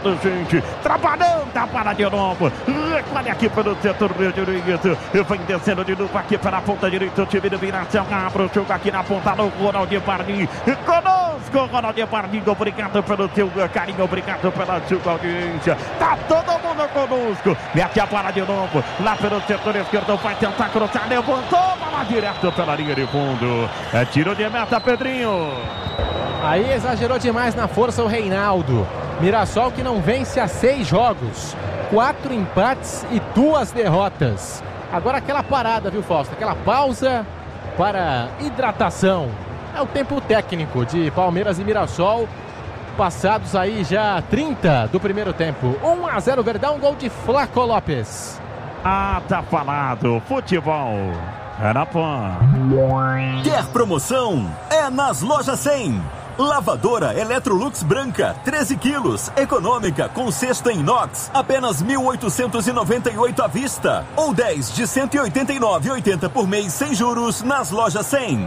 gente, trabalhando a bola de novo. Olha aqui pelo setor direito. Vem descendo de novo aqui pela ponta direita. O time do Viração abre o jogo aqui na ponta do Ronaldinho Pardim. Conosco, Ronaldinho Pardim. Obrigado pelo seu carinho, obrigado pela sua audiência. Tá todo mundo conosco. Mete a bola de novo. Lá pelo setor esquerdo. Vai tentar cruzar. Levantou. Bola direto pela linha de fundo. É tiro de meta, Pedrinho. Aí exagerou demais na força o Reinaldo. Mirassol que não vence há 6 jogos, 4 empates e 2 derrotas. Agora aquela parada, viu, Fausto? Aquela pausa para hidratação. É o tempo técnico de Palmeiras e Mirassol. Passados aí já 30 do primeiro tempo. 1-0 Verdão, gol de Flaco Lopes. Ah, tá falado. Futebol é na Pan. Quer promoção? É nas Lojas 100. Lavadora Electrolux branca, 13 quilos, econômica, com cesto em inox, apenas 1.898 à vista. Ou 10 de 189,80 por mês, sem juros, nas Lojas 100.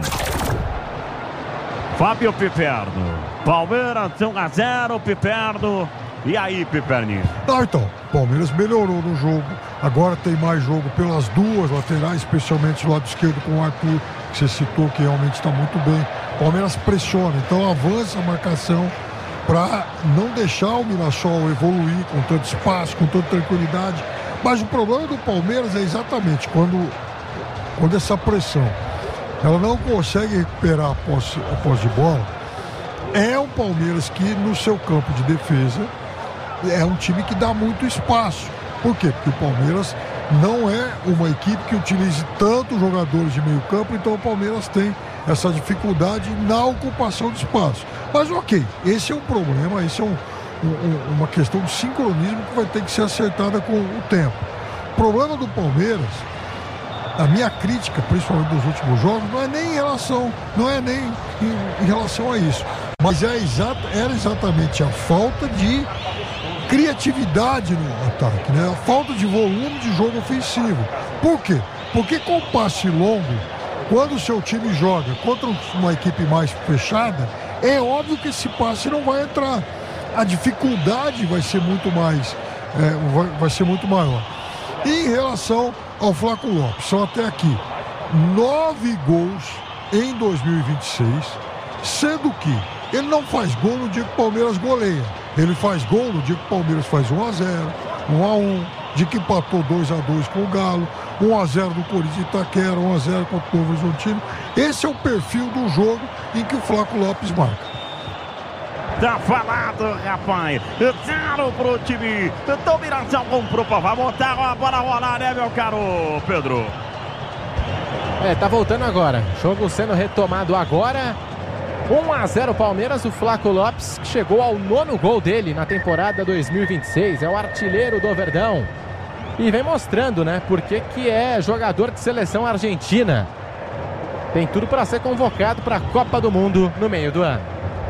Fábio Piperno. Palmeiras 1-0, Piperno. E aí, Piperninho? Então, Palmeiras melhorou no jogo. Agora tem mais jogo pelas duas laterais, especialmente o lado esquerdo com o Arthur, que você citou, que realmente está muito bem. Palmeiras pressiona, então avança a marcação para não deixar o Mirassol evoluir com tanto espaço, com tanta tranquilidade. Mas o problema do Palmeiras é exatamente quando essa pressão ela não consegue recuperar a posse de bola. É um Palmeiras que no seu campo de defesa é um time que dá muito espaço. Por quê? Porque o Palmeiras não é uma equipe que utilize tantos jogadores de meio campo, então o Palmeiras tem essa dificuldade na ocupação de espaço. Mas ok, esse é um problema, esse é uma questão de sincronismo que vai ter que ser acertada com o tempo. O problema do Palmeiras, a minha crítica, principalmente dos últimos jogos, não é nem em relação a isso, mas era exatamente a falta de criatividade no ataque, né? A falta de volume de jogo ofensivo. Por quê? Porque com passe longo, quando o seu time joga contra uma equipe mais fechada, é óbvio que esse passe não vai entrar. A dificuldade vai ser muito mais, vai ser muito maior. E em relação ao Flaco Lopes, são até aqui 9 gols em 2026, sendo que ele não faz gol no dia que o Palmeiras goleia. Ele faz gol no dia que o Palmeiras faz 1-0, 1-1, de que empatou 2-2 com o Galo, 1-0 do Corinthians Itaquera, 1-0 contra o Novo Horizontino. Esse é o perfil do jogo em que o Flaco Lopes marca. Tá falado, rapaz. 0 pro time do Mirassol. Comprou pra botar a bola rolar, né, meu caro Pedro? Tá voltando agora. Jogo sendo retomado agora. 1-0 Palmeiras, o Flaco Lopes, que chegou ao 9º gol dele na temporada 2026. É o artilheiro do Verdão. E vem mostrando, né, porque que é jogador de seleção argentina. Tem tudo para ser convocado para a Copa do Mundo no meio do ano.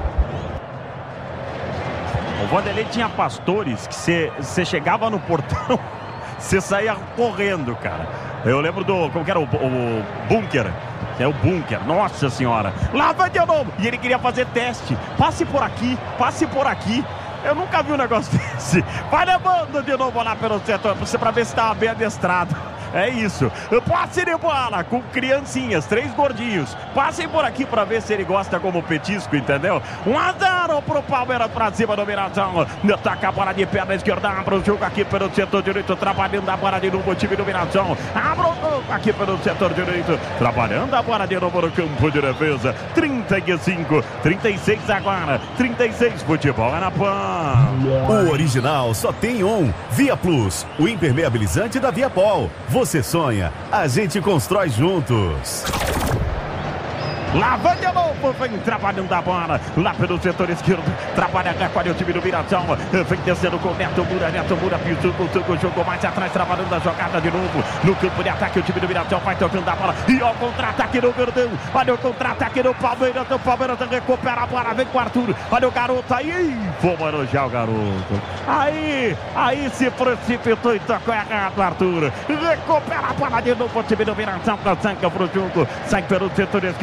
O Vanderlei tinha pastores que você chegava no portão, você saía correndo, cara. Eu lembro como que era o bunker. É o bunker, nossa senhora. Lá vai de novo. E ele queria fazer teste. Passe por aqui, passe por aqui. Eu nunca vi um negócio desse. Vai levando de novo lá pelo setor para ver se estava bem adestrado. É isso. Passe de bola com criancinhas, 3 gordinhos. Passem por aqui para ver se ele gosta como petisco, entendeu? 1-0 pro Palmeiras pra cima do Mirassol. Ataca a bola de perna esquerda. Abre o jogo aqui pelo setor direito. Trabalhando a bola de novo o time do Mirassol. Abre o jogo aqui pelo setor direito. Trabalhando a bola de novo no campo de defesa. 35, 36 agora. 36, futebol é na Pan. O original só tem um. Via Plus, o impermeabilizante da Viapol. Você sonha, a gente constrói juntos. Lá vai de novo, vem trabalhando a bola, lá pelo setor esquerdo, trabalha agora o time do Mirassol, vem descendo com o Neto Moura, pisou, jogou mais atrás, trabalhando a jogada de novo, no campo de ataque o time do Mirassol vai tocando a bola, e ó, o contra-ataque do Verdão, olha o contra-ataque do Palmeiras recupera a bola, vem com o Arthur, olha o garoto aí, vamos elogiar o garoto, aí se precipitou e tocou errado, Arthur, recupera a bola de novo o time do Mirassol, sai pro jogo, sai pelo setor esquerdo, vai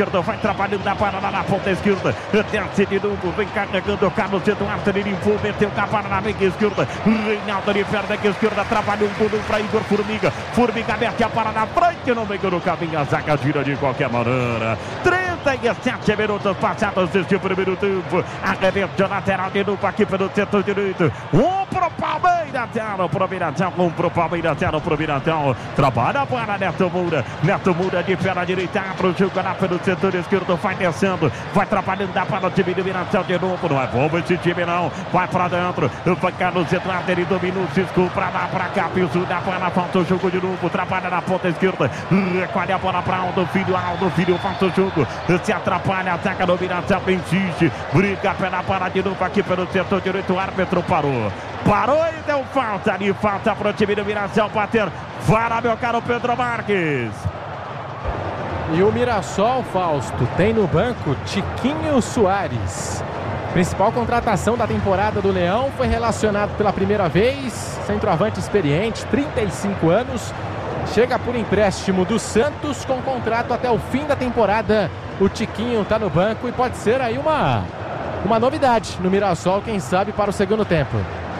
atrapalhando a parada na ponta esquerda. Desce de novo, vem carregando o Carlos Eduardo, ele limpou, meteu com a parada na meia esquerda. Reinaldo ali perto da esquerda, atrapalhou um gol para Igor Formiga. Formiga mete a parada na frente, não vem no caminho, a zaga gira de qualquer maneira. 37 minutos passados deste primeiro tempo. Arremesso lateral de novo aqui pelo setor direito. Pro Palmeiras, 0 pro Miratão, pro Palmeiras, 0 pro Miratão. Trabalha para Neto Moura. Neto Moura de perna direita, abre o jogo lá pelo setor esquerdo, vai descendo, vai trabalhando para o time do Miratão de novo. Não é bom esse time não, vai para dentro, vai Carlos Eduardo, ele dominou, Cisco pra lá, pra cá, piso da bola, falta o jogo de novo, trabalha na ponta esquerda, recolhe a bola para Aldo Filho, falta o jogo, se atrapalha, ataca no Miratão, insiste, briga pela bola de novo aqui pelo setor direito, o árbitro parou e deu falta ali, falta para o time do Mirassol bater. Fala, meu caro Pedro Marques. E o Mirassol, Fausto, tem no banco Tiquinho Soares. Principal contratação da temporada do Leão, foi relacionado pela primeira vez. Centroavante experiente, 35 anos. Chega por empréstimo do Santos com contrato até o fim da temporada. O Tiquinho está no banco e pode ser aí uma novidade no Mirassol, quem sabe para o segundo tempo.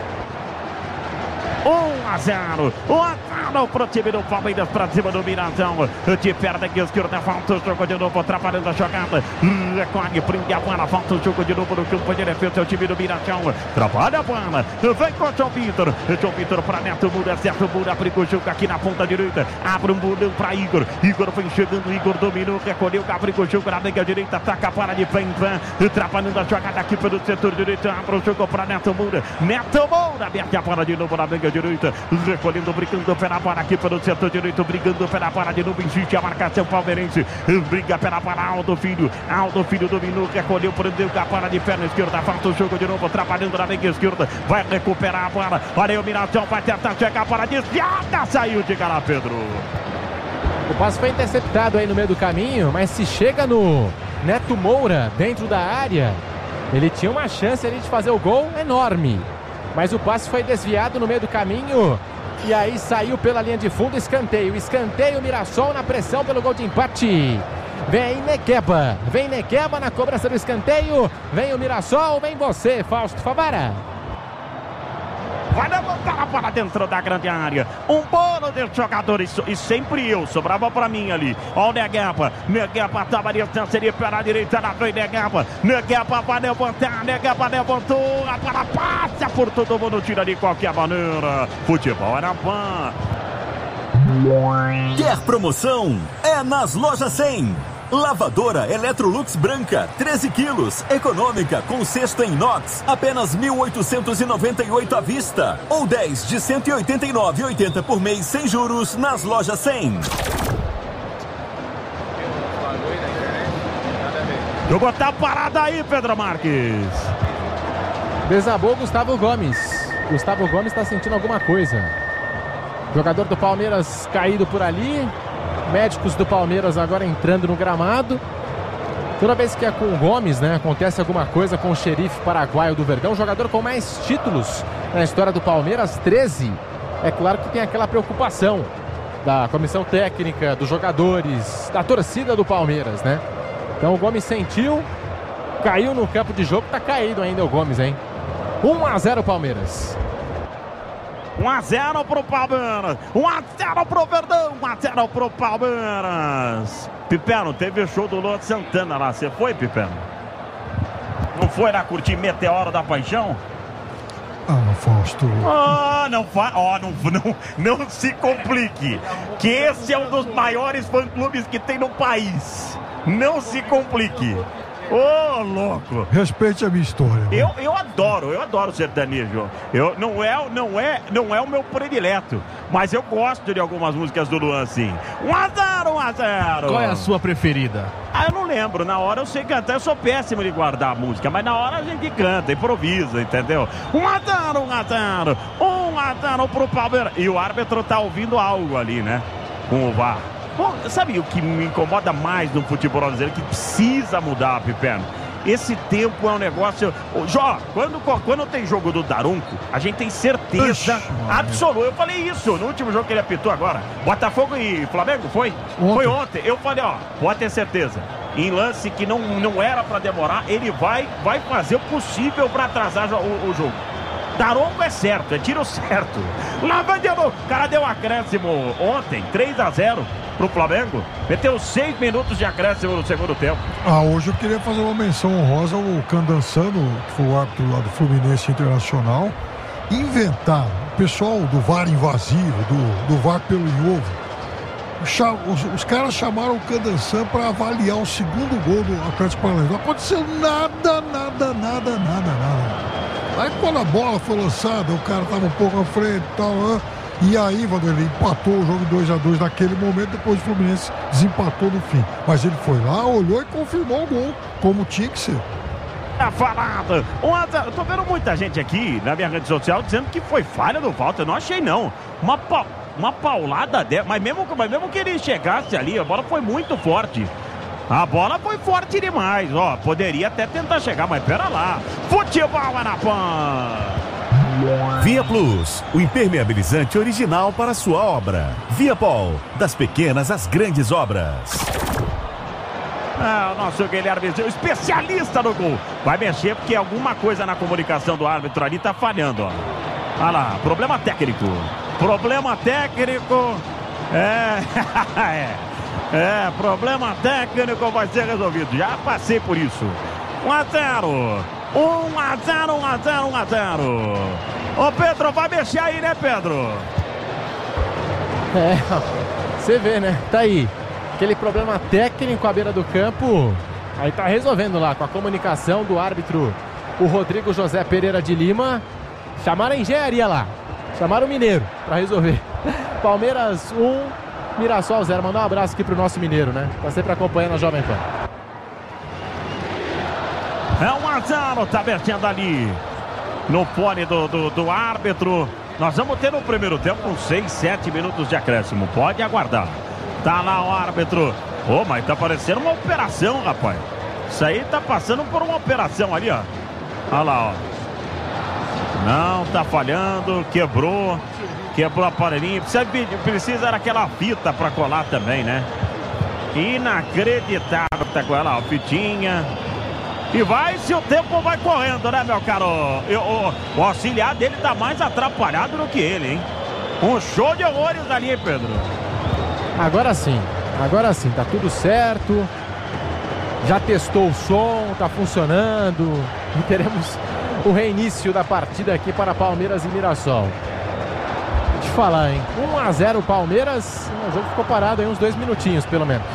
1-0. 1-0 pro time do Palmeiras, pra cima do Mirazão. De perna esquerda, falta o jogo de novo, atrapalhando a jogada. Recolhe, prende a bola, falta o jogo de novo no campo de defesa. O time do Mirazão trabalha a bola. Vem com o João Vitor. João Vitor pra Neto Moura, certo Moura, abriu o jogo aqui na ponta direita. Abre um bolão pra Igor. Igor vem chegando, Igor dominou, recolheu, abriu o jogo na meia direita, ataca a bola de frente, atrapalhando a jogada aqui pelo setor direito. Abre o jogo pra Neto Moura. Neto Moura, mete a bola de novo na meia direita, recolhendo, brigando pela bola aqui pelo setor direito, brigando pela bola de novo, insiste a marcação palmeirense, briga pela bola, Aldo Filho dominou, recolheu, prendeu com a bola de perna esquerda, falta o jogo de novo, trabalhando na meia esquerda, vai recuperar a bola, olha aí o Miratão, vai tentar chegar a bola desviada, saiu de cara, Pedro. O passe foi interceptado aí no meio do caminho, mas se chega no Neto Moura dentro da área, ele tinha uma chance ali de fazer o gol enorme. Mas o passe foi desviado no meio do caminho. E aí saiu pela linha de fundo, escanteio. Escanteio, Mirassol na pressão pelo gol de empate. Vem Negueba na cobrança do escanteio. Vem o Mirassol, vem você, Fausto Favara. Vai levantar a bola dentro da grande área. Um bolo de jogadores. E sempre eu. Sobrava pra mim ali. Olha o Negueba. Negueba tava a distância ali pela direita. Lá vem Negueba. Negueba vai levantar. Negueba levantou. A bola passa por todo mundo. Tira de qualquer maneira. Futebol é na Pan. Quer promoção? É nas Lojas 100. Lavadora Electrolux branca, 13 quilos, econômica, com cesto em inox, apenas 1.898 à vista. Ou 10 de 189,80 por mês, sem juros, nas Lojas 100. Jogou tá parada aí, Pedro Marques. Desabou Gustavo Gomes. Gustavo Gomes está sentindo alguma coisa. Jogador do Palmeiras caído por ali. Médicos do Palmeiras agora entrando no gramado. Toda vez que é com o Gomes, né, acontece alguma coisa com o xerife paraguaio do Verdão, jogador com mais títulos na história do Palmeiras, 13. É claro que tem aquela preocupação da comissão técnica, dos jogadores, da torcida do Palmeiras, né? Então o Gomes sentiu, caiu no campo de jogo, tá caído ainda o Gomes, hein? 1-0 Palmeiras. 1-0 pro Palmeiras, 1-0 pro Verdão, 1-0 pro Palmeiras. Pipeno, teve show do Luan Santana lá, você foi, Pipeno? Não foi lá curtir Meteoro da Paixão? Ah, Fausto. Não se complique, que esse é um dos maiores fã-clubes que tem no país. Não se complique. Ô, louco! Respeite a minha história. Eu adoro sertanejo. Não é o meu predileto, mas eu gosto de algumas músicas do Luan, sim. 1-0. Qual é a sua preferida? Ah, eu não lembro. Na hora eu sei cantar. Eu sou péssimo de guardar a música, mas na hora a gente canta, improvisa, entendeu? 1-0. 1-0 pro Palmeiras. E o árbitro tá ouvindo algo ali, né? Com o VAR. Bom, sabe o que me incomoda mais no futebol brasileiro, que precisa mudar, Pipeno? Esse tempo é um negócio... Jó, quando tem jogo do Daronco, a gente tem certeza absoluta. Eu falei isso no último jogo que ele apitou agora. Botafogo e Flamengo, foi? Foi ontem. Eu falei, ó, pode ter certeza. em lance que não era para demorar, ele vai fazer o possível para atrasar o jogo. Daronco é certo, é tiro certo. Lá vai de novo. O cara deu acréscimo ontem, 3-0 pro Flamengo. Meteu 6 minutos de acréscimo no segundo tempo. Hoje eu queria fazer uma menção honrosa ao Candançano, que foi o árbitro lá do Fluminense Internacional. Inventar o pessoal do VAR invasivo, do VAR pelo ovo. Os caras chamaram o Candançan para avaliar o segundo gol do Atlético Paranaense. Não aconteceu nada. Aí quando a bola foi lançada, o cara estava um pouco à frente e tal. E aí, Vanderlei, empatou o jogo 2-2 naquele momento, depois o Fluminense desempatou no fim. Mas ele foi lá, olhou e confirmou o gol, como tinha que ser. Tá falado. Eu tô vendo muita gente aqui na minha rede social dizendo que foi falha do Walter. Eu não achei, não. Uma paulada dela. Mas mesmo que ele chegasse ali, a bola foi muito forte. A bola foi forte demais, ó. Poderia até tentar chegar, mas pera lá. Futebol é na PAN. Via Plus, o impermeabilizante original para sua obra. Viapol, das pequenas às grandes obras. O nosso Guilherme, o especialista no gol. Vai mexer porque alguma coisa na comunicação do árbitro ali tá falhando, ó. Olha lá, problema técnico. Problema técnico vai ser resolvido. Já passei por isso. 1-0. Ô Pedro, vai mexer aí, né, Pedro? Você vê, né? Tá aí. Aquele problema técnico à beira do campo. Aí tá resolvendo lá com a comunicação do árbitro, o Rodrigo José Pereira de Lima. Chamaram a engenharia lá. Chamaram o Mineiro pra resolver. Palmeiras 1, Mirassol 0. Mandar um abraço aqui pro nosso Mineiro, né? Tá sempre acompanhando a Jovem Pan. É 1-0, tá vertendo ali no fone do árbitro. Nós vamos ter no primeiro tempo uns 6, 7 minutos de acréscimo. Pode aguardar. Tá lá o árbitro. Mas tá parecendo uma operação, rapaz. Isso aí tá passando por uma operação ali, ó. Olha lá, ó. Não, tá falhando. Quebrou o aparelhinho. Precisa era aquela fita pra colar também, né? Inacreditável. Tá com ela, ó, fitinha. E o tempo vai correndo, né, meu caro? O auxiliar dele tá mais atrapalhado do que ele, hein? Um show de horrores ali, hein, Pedro? Agora sim, tá tudo certo. Já testou o som, tá funcionando. E teremos o reinício da partida aqui para Palmeiras e Mirassol. Deixa eu falar, hein? 1-0 Palmeiras. O jogo ficou parado aí uns 2 minutinhos, pelo menos.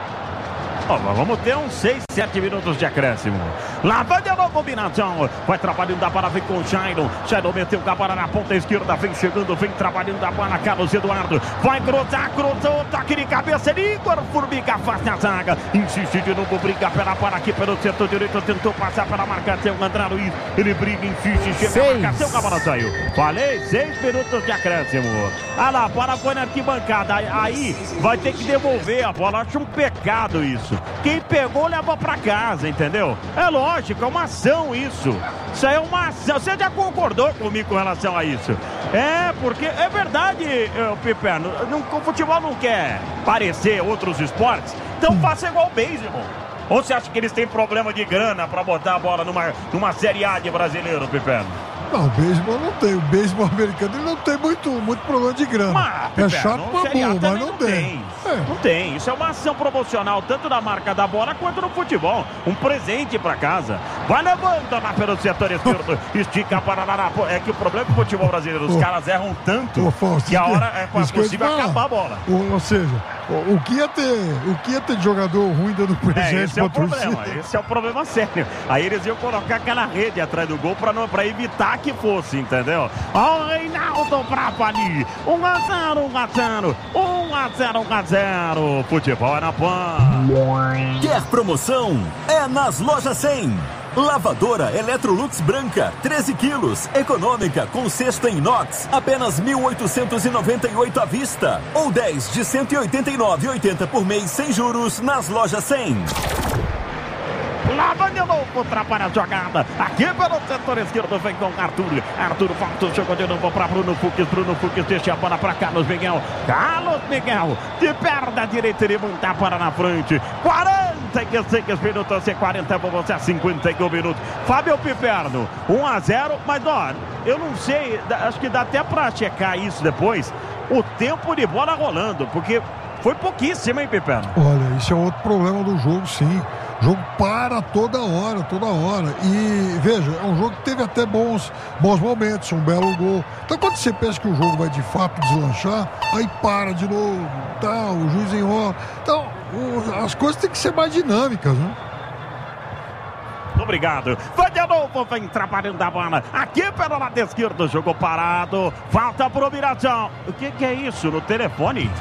Vamos ter uns 6, 7 minutos de acréscimo. Lá vai de novo combinação. Vai trabalhando a bola, vem com o Jairo. Jairo meteu a bola na ponta esquerda. Vem chegando, vem trabalhando a bola. Carlos Eduardo vai cruzou. Toque de cabeça. Igor Formiga afasta a zaga. Insiste de novo, briga pela bola aqui pelo setor direito. Tentou passar pela marcação. André Luiz, ele briga, insiste. Chega a marcação, a bola saiu. Falei, 6 minutos de acréscimo. Olha lá, a bola foi na arquibancada. Aí vai ter que devolver a bola. Acho um pecado isso. Quem pegou leva pra casa, entendeu? É lógico, é uma ação isso. Isso aí é uma ação. Você já concordou comigo com relação a isso? Porque é verdade, Piperno. O futebol não quer parecer outros esportes. Então faça igual o beisebol. Ou você acha que eles têm problema de grana pra botar a bola numa Série A de brasileiro, Piperno? Não, o beisebol não tem. O beisebol americano ele não tem muito problema de grana. É chato pra burro, mas não tem. Não tem. Isso é uma ação promocional, tanto na marca da bola quanto no futebol. Um presente pra casa. Vai levando lá pelo setor esquerdo. Estica a bola. É que o problema do futebol brasileiro, os caras erram tanto que a hora é possível acabar a bola. Ou seja, o que ia ter de jogador ruim dando presente pra torcida? Esse é o problema sério. Aí eles iam colocar aquela rede atrás do gol pra evitar que fosse, entendeu? Ó, o Reinaldo bravo ali. 1-0. Futebol é na PAN. Quer promoção? É nas Lojas 100. Lavadora Electrolux branca, 13 quilos, econômica, com cesto em inox, apenas 1.898 à vista. Ou 10 de 189,80 por mês, sem juros, nas Lojas 100. Lá vai de novo, atrapalha a jogada. Aqui pelo setor esquerdo, vem com Arthur volta, chegou de novo para Bruno Fux, deixa a bola para Carlos Miguel, de perna direita, ele monta a bola na frente. 40 46 minutos e 40 para você, 51 minutos. Fábio Piperno, 1-0, mas ó, eu não sei, acho que dá até para checar isso depois, o tempo de bola rolando, porque foi pouquíssimo, hein, Piperno? Olha, isso é outro problema do jogo, sim. O jogo para toda hora. E, veja, é um jogo que teve até bons momentos, um belo gol. Então, quando você pensa que o jogo vai de fato deslanchar, aí para de novo, tal, o juiz enrola. Então, as coisas têm que ser mais dinâmicas, né? Obrigado. Vai de novo, vem trabalhando a bola. Aqui pelo lado esquerdo, jogo parado. Falta pro Mirassol. O que é isso no telefone?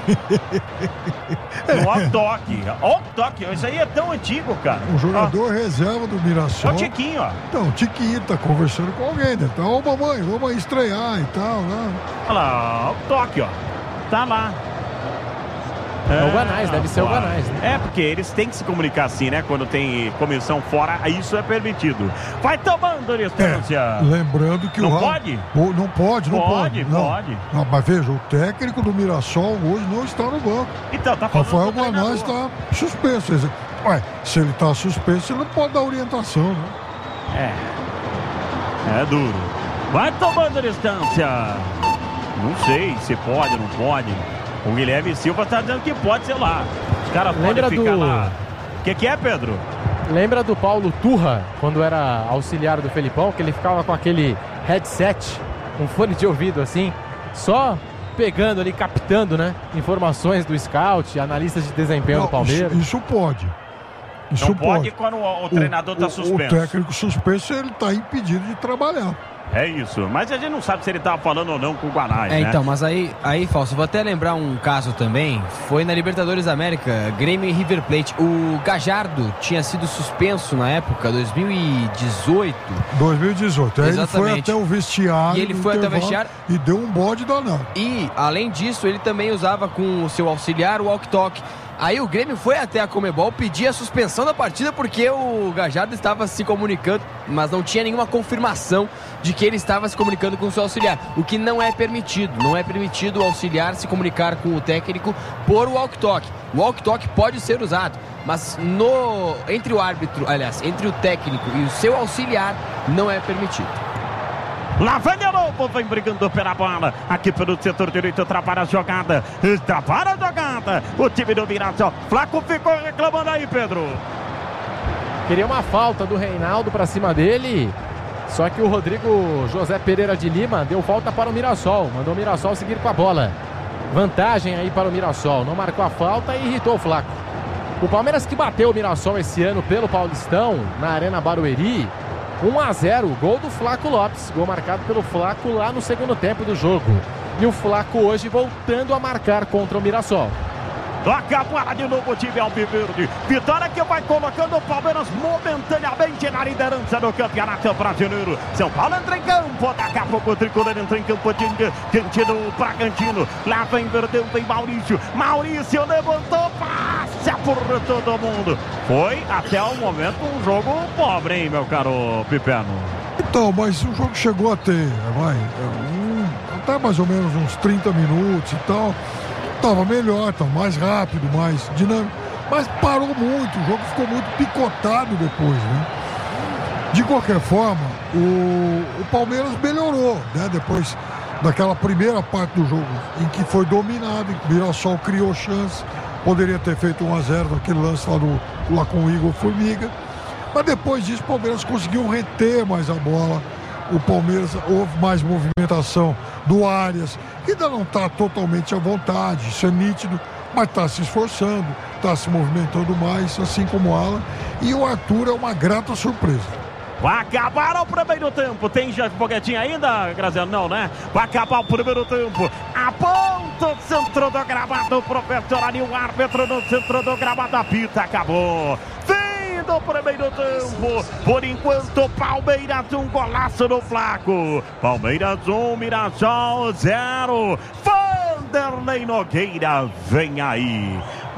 No toque. Isso aí é tão antigo, cara. O jogador reserva do Mirassol. É o Tiquinho, ó. Então, o Tiquinho tá conversando com alguém, né? Então, ô mamãe, vamos estrear e tal, né? Olha lá, o toque, ó. Tá lá. É o Guanais, deve ser o Guanais, né? É, porque eles têm que se comunicar assim, né? Quando tem comissão fora, isso é permitido. Vai tomando distância. Lembrando que não pode? Não pode. Pode. Não, mas veja, o técnico do Mirassol hoje não está no banco. Então, tá falando. Rafael Guanais está suspenso. Ué, se ele está suspenso, ele não pode dar orientação, né? É duro. Vai tomando distância. Não sei se pode ou não pode. O Guilherme Silva está dizendo que pode, sei lá. Os caras podem ficar lá. O que é, Pedro? Lembra do Paulo Turra, quando era auxiliar do Felipão, que ele ficava com aquele headset, um fone de ouvido assim, só pegando ali, captando, né, informações do scout, analistas de desempenho do Palmeiras. Isso pode. Não pode quando o treinador está suspenso. O técnico suspenso, ele está impedido de trabalhar. É isso, mas a gente não sabe se ele estava falando ou não com o Guanais, né? Então, mas aí, Fausto, vou até lembrar um caso também, foi na Libertadores da América, Grêmio e River Plate. O Gajardo tinha sido suspenso na época, 2018. 2018, aí exatamente. Ele foi até o vestiário. E ele foi até o vestiário. E deu um bode danado. E, além disso, ele também usava com o seu auxiliar o walk-talk. Aí o Grêmio foi até a Conmebol pedir a suspensão da partida porque o Gajardo estava se comunicando, mas não tinha nenhuma confirmação de que ele estava se comunicando com o seu auxiliar, o que não é permitido. Não é permitido o auxiliar se comunicar com o técnico por walk-talk. O walk-talk pode ser usado, mas entre o árbitro, aliás, entre o técnico e o seu auxiliar, não é permitido. Lá vem de novo, vem brigando pela bola. Aqui pelo setor direito, atrapalha a jogada. O time do Mirassol. Flaco ficou reclamando aí, Pedro. Queria uma falta do Reinaldo pra cima dele. Só que o Rodrigo José Pereira de Lima deu falta para o Mirassol. Mandou o Mirassol seguir com a bola. Vantagem aí para o Mirassol. Não marcou a falta e irritou o Flaco. O Palmeiras que bateu o Mirassol esse ano pelo Paulistão, na Arena Barueri. 1-0, gol do Flaco Lopes, gol marcado pelo Flaco lá no segundo tempo do jogo. E o Flaco hoje voltando a marcar contra o Mirassol. Toca a bola de novo o time alviverde. Vitória que vai colocando o Palmeiras momentaneamente na liderança do Campeonato Brasileiro. São Paulo entra em campo, daqui a pouco o Tricolor entra em campo diante do Bragantino. Lá vem Verdão, vem Maurício. Maurício levantou, passa por todo mundo. Foi até o momento um jogo pobre, hein, meu caro Piperno? Então, mas o jogo chegou a ter, até mais ou menos uns 30 minutos e tal. Estava melhor, estava mais rápido, mais dinâmico, mas parou muito, o jogo ficou muito picotado depois, né? De qualquer forma, o Palmeiras melhorou, né? Depois daquela primeira parte do jogo em que foi dominado, em que o Mirassol criou chance, poderia ter feito 1-0 naquele lance lá com o Igor Formiga, mas depois disso o Palmeiras conseguiu reter mais a bola. O Palmeiras, houve mais movimentação do Arias, que ainda não está totalmente à vontade, isso é nítido, mas está se esforçando, está se movimentando mais, assim como o Alan. E o Arthur é uma grata surpresa. Vai acabar o primeiro tempo. Tem já foguetinho ainda, Graziano? Não, né? Vai acabar o primeiro tempo. Aponta o centro do gramado, o professor ali, o árbitro no centro do gramado, apita, acabou. Do primeiro tempo, por enquanto Palmeiras 1, golaço do Flaco. Palmeiras 1, Mirassol 0. Vanderlei Nogueira vem aí.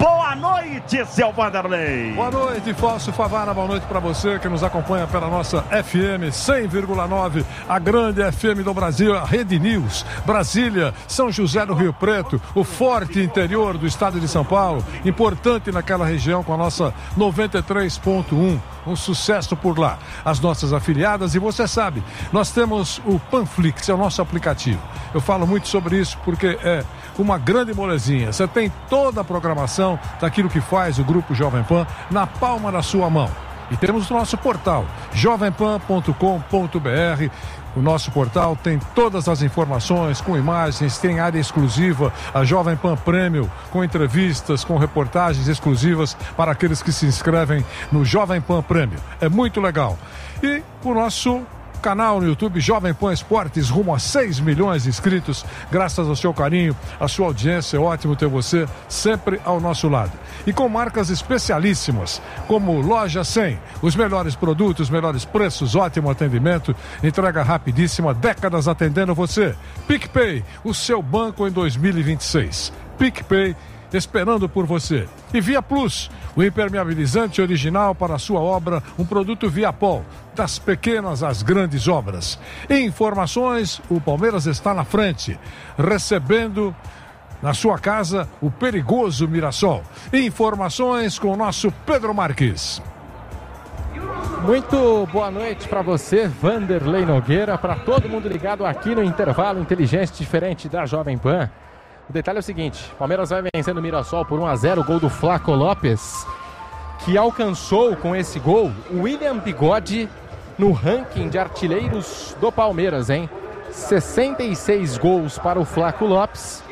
Boa noite, seu Vanderlei. Boa noite, Fausto Favara. Boa noite para você que nos acompanha pela nossa FM 100,9, a grande FM do Brasil, a Rede News. Brasília, São José do Rio Preto, o forte interior do estado de São Paulo, importante naquela região com a nossa 93.1. Um sucesso por lá. As nossas afiliadas, e você sabe, nós temos o Panflix, é o nosso aplicativo. Eu falo muito sobre isso porque é uma grande molezinha. Você tem toda a programação daquilo que faz o Grupo Jovem Pan na palma da sua mão. E temos o nosso portal, jovempan.com.br. O nosso portal tem todas as informações, com imagens, tem área exclusiva, a Jovem Pan Premium, com entrevistas, com reportagens exclusivas para aqueles que se inscrevem no Jovem Pan Premium. É muito legal. E o nosso canal no YouTube, Jovem Pan Esportes, rumo a 6 milhões de inscritos, graças ao seu carinho, à sua audiência. É ótimo ter você sempre ao nosso lado. E com marcas especialíssimas, como Loja 100, os melhores produtos, melhores preços, ótimo atendimento, entrega rapidíssima, décadas atendendo você. PicPay, o seu banco em 2026. PicPay, esperando por você. E Via Plus, o impermeabilizante original para a sua obra, um produto Viapol, das pequenas às grandes obras. Informações, o Palmeiras está na frente, recebendo na sua casa o perigoso Mirassol. Informações com o nosso Pedro Marques. Muito boa noite para você, Vanderlei Nogueira, para todo mundo ligado aqui no intervalo inteligente diferente da Jovem Pan. O detalhe é o seguinte, Palmeiras vai vencendo o Mirassol por 1-0, gol do Flaco Lopes, que alcançou com esse gol o William Bigode no ranking de artilheiros do Palmeiras, hein? 66 gols para o Flaco Lopes,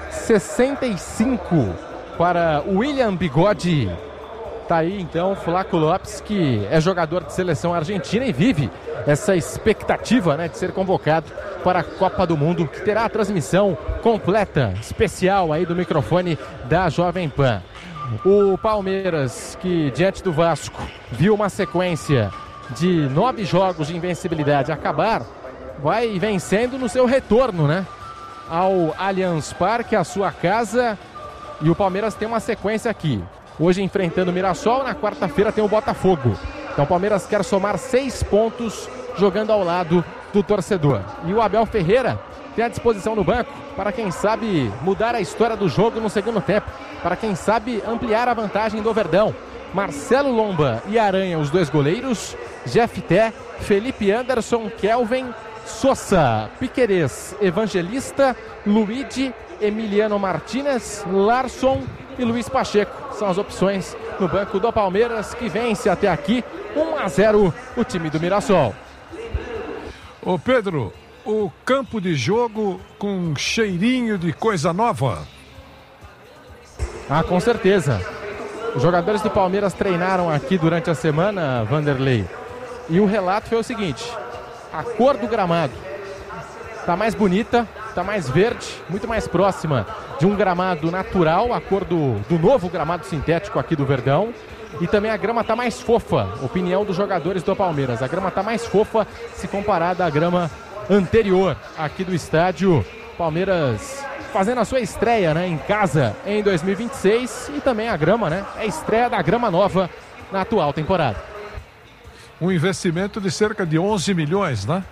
65 para o William Bigode. Tá aí então o Flaco Lopes, que é jogador de seleção argentina e vive essa expectativa, né, de ser convocado para a Copa do Mundo, que terá a transmissão completa, especial aí do microfone da Jovem Pan. O Palmeiras, que diante do Vasco viu uma sequência de 9 jogos de invencibilidade acabar, vai vencendo no seu retorno, né, ao Allianz Parque, a sua casa. E o Palmeiras tem uma sequência aqui. Hoje enfrentando o Mirassol, na quarta-feira tem o Botafogo. Então o Palmeiras quer somar 6 pontos jogando ao lado do torcedor. E o Abel Ferreira tem à disposição no banco para, quem sabe, mudar a história do jogo no segundo tempo. Para, quem sabe, ampliar a vantagem do Verdão. Marcelo Lomba e Aranha, os 2 goleiros. Jeff Té, Felipe Anderson, Kelvin, Sosa, Piquerez, Evangelista, Luigi, Emiliano Martinez, Larson e Luiz Pacheco. São as opções no banco do Palmeiras, que vence até aqui 1-0 o time do Mirassol. Ô Pedro, o campo de jogo com cheirinho de coisa nova. Ah, com certeza. Os jogadores do Palmeiras treinaram aqui durante a semana, Vanderlei. E o relato foi o seguinte: a cor do gramado está mais bonita, está mais verde, muito mais próxima de um gramado natural, a cor do novo gramado sintético aqui do Verdão. E também a grama está mais fofa, opinião dos jogadores do Palmeiras. A grama está mais fofa se comparada à grama anterior aqui do estádio. Palmeiras fazendo a sua estreia, né, em casa em 2026. E também a grama, né, é a estreia da grama nova na atual temporada. Um investimento de cerca de 11 milhões, né?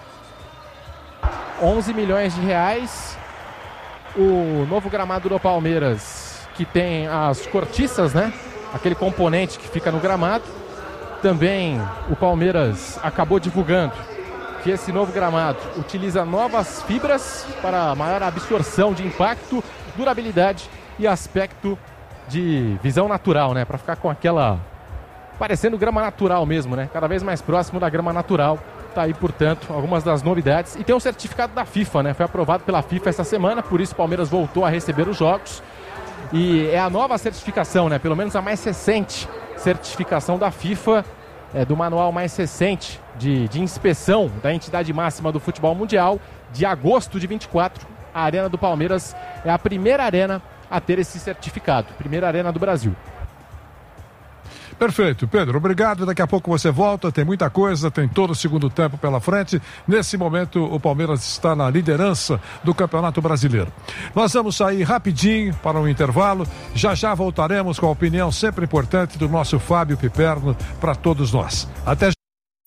11 milhões de reais. O novo gramado do Palmeiras, que tem as cortiças, né? Aquele componente que fica no gramado. Também o Palmeiras acabou divulgando que esse novo gramado utiliza novas fibras para maior absorção de impacto, durabilidade e aspecto de visão natural, né? Para ficar com aquela... parecendo grama natural mesmo, né? Cada vez mais próximo da grama natural. Tá aí, portanto, algumas das novidades. E tem um certificado da FIFA, né? Foi aprovado pela FIFA essa semana, por isso o Palmeiras voltou a receber os jogos. E é a nova certificação, né? Pelo menos a mais recente certificação da FIFA, do manual mais recente de inspeção da entidade máxima do futebol mundial, de agosto de 24. A Arena do Palmeiras é a primeira arena a ter esse certificado. Primeira arena do Brasil. Perfeito, Pedro, obrigado. Daqui a pouco você volta, tem muita coisa, tem todo o segundo tempo pela frente. Nesse momento, o Palmeiras está na liderança do Campeonato Brasileiro. Nós vamos sair rapidinho para um intervalo. Já voltaremos com a opinião sempre importante do nosso Fábio Piperno para todos nós. Até já.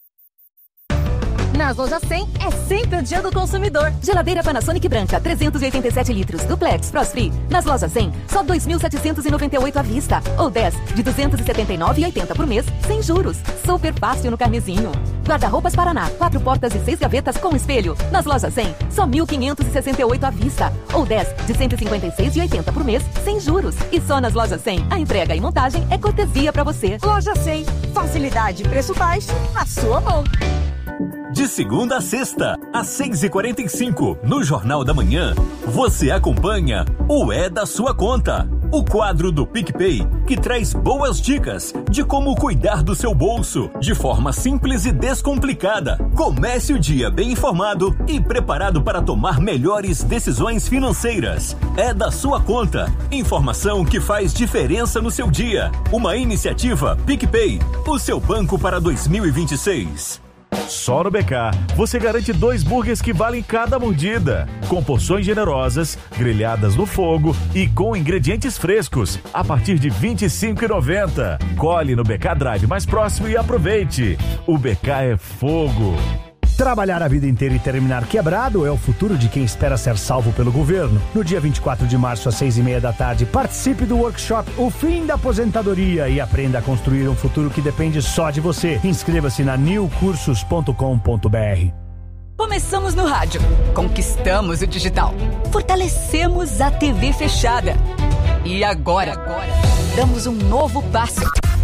Nas Lojas 100 é sempre o dia do consumidor. Geladeira Panasonic branca, 387 litros, duplex, Frost Free. Nas Lojas 100, só 2.798 à vista. Ou 10, de 279,80 por mês, sem juros. Super fácil no carnezinho. Guarda-roupas Paraná, 4 portas e 6 gavetas com espelho. Nas Lojas 100, só 1.568 à vista. Ou 10, de 156,80 por mês, sem juros. E só nas Lojas 100, a entrega e montagem é cortesia pra você. Loja 100, facilidade e preço baixo, na sua mão. De segunda a sexta, às 6h45, no Jornal da Manhã, você acompanha o É da Sua Conta, o quadro do PicPay que traz boas dicas de como cuidar do seu bolso de forma simples e descomplicada. Comece o dia bem informado e preparado para tomar melhores decisões financeiras. É da Sua Conta, informação que faz diferença no seu dia. Uma iniciativa PicPay, o seu banco para 2026. Só no BK, você garante 2 burgers que valem cada mordida, com porções generosas, grelhadas no fogo e com ingredientes frescos, a partir de R$ 25,90. Colhe no BK Drive mais próximo e aproveite. O BK é fogo. Trabalhar a vida inteira e terminar quebrado é o futuro de quem espera ser salvo pelo governo. No dia 24 de março, às 6h30 da tarde, participe do workshop O Fim da Aposentadoria e aprenda a construir um futuro que depende só de você. Inscreva-se na newcursos.com.br. Começamos no rádio, conquistamos o digital, fortalecemos a TV fechada. E agora damos um novo passo.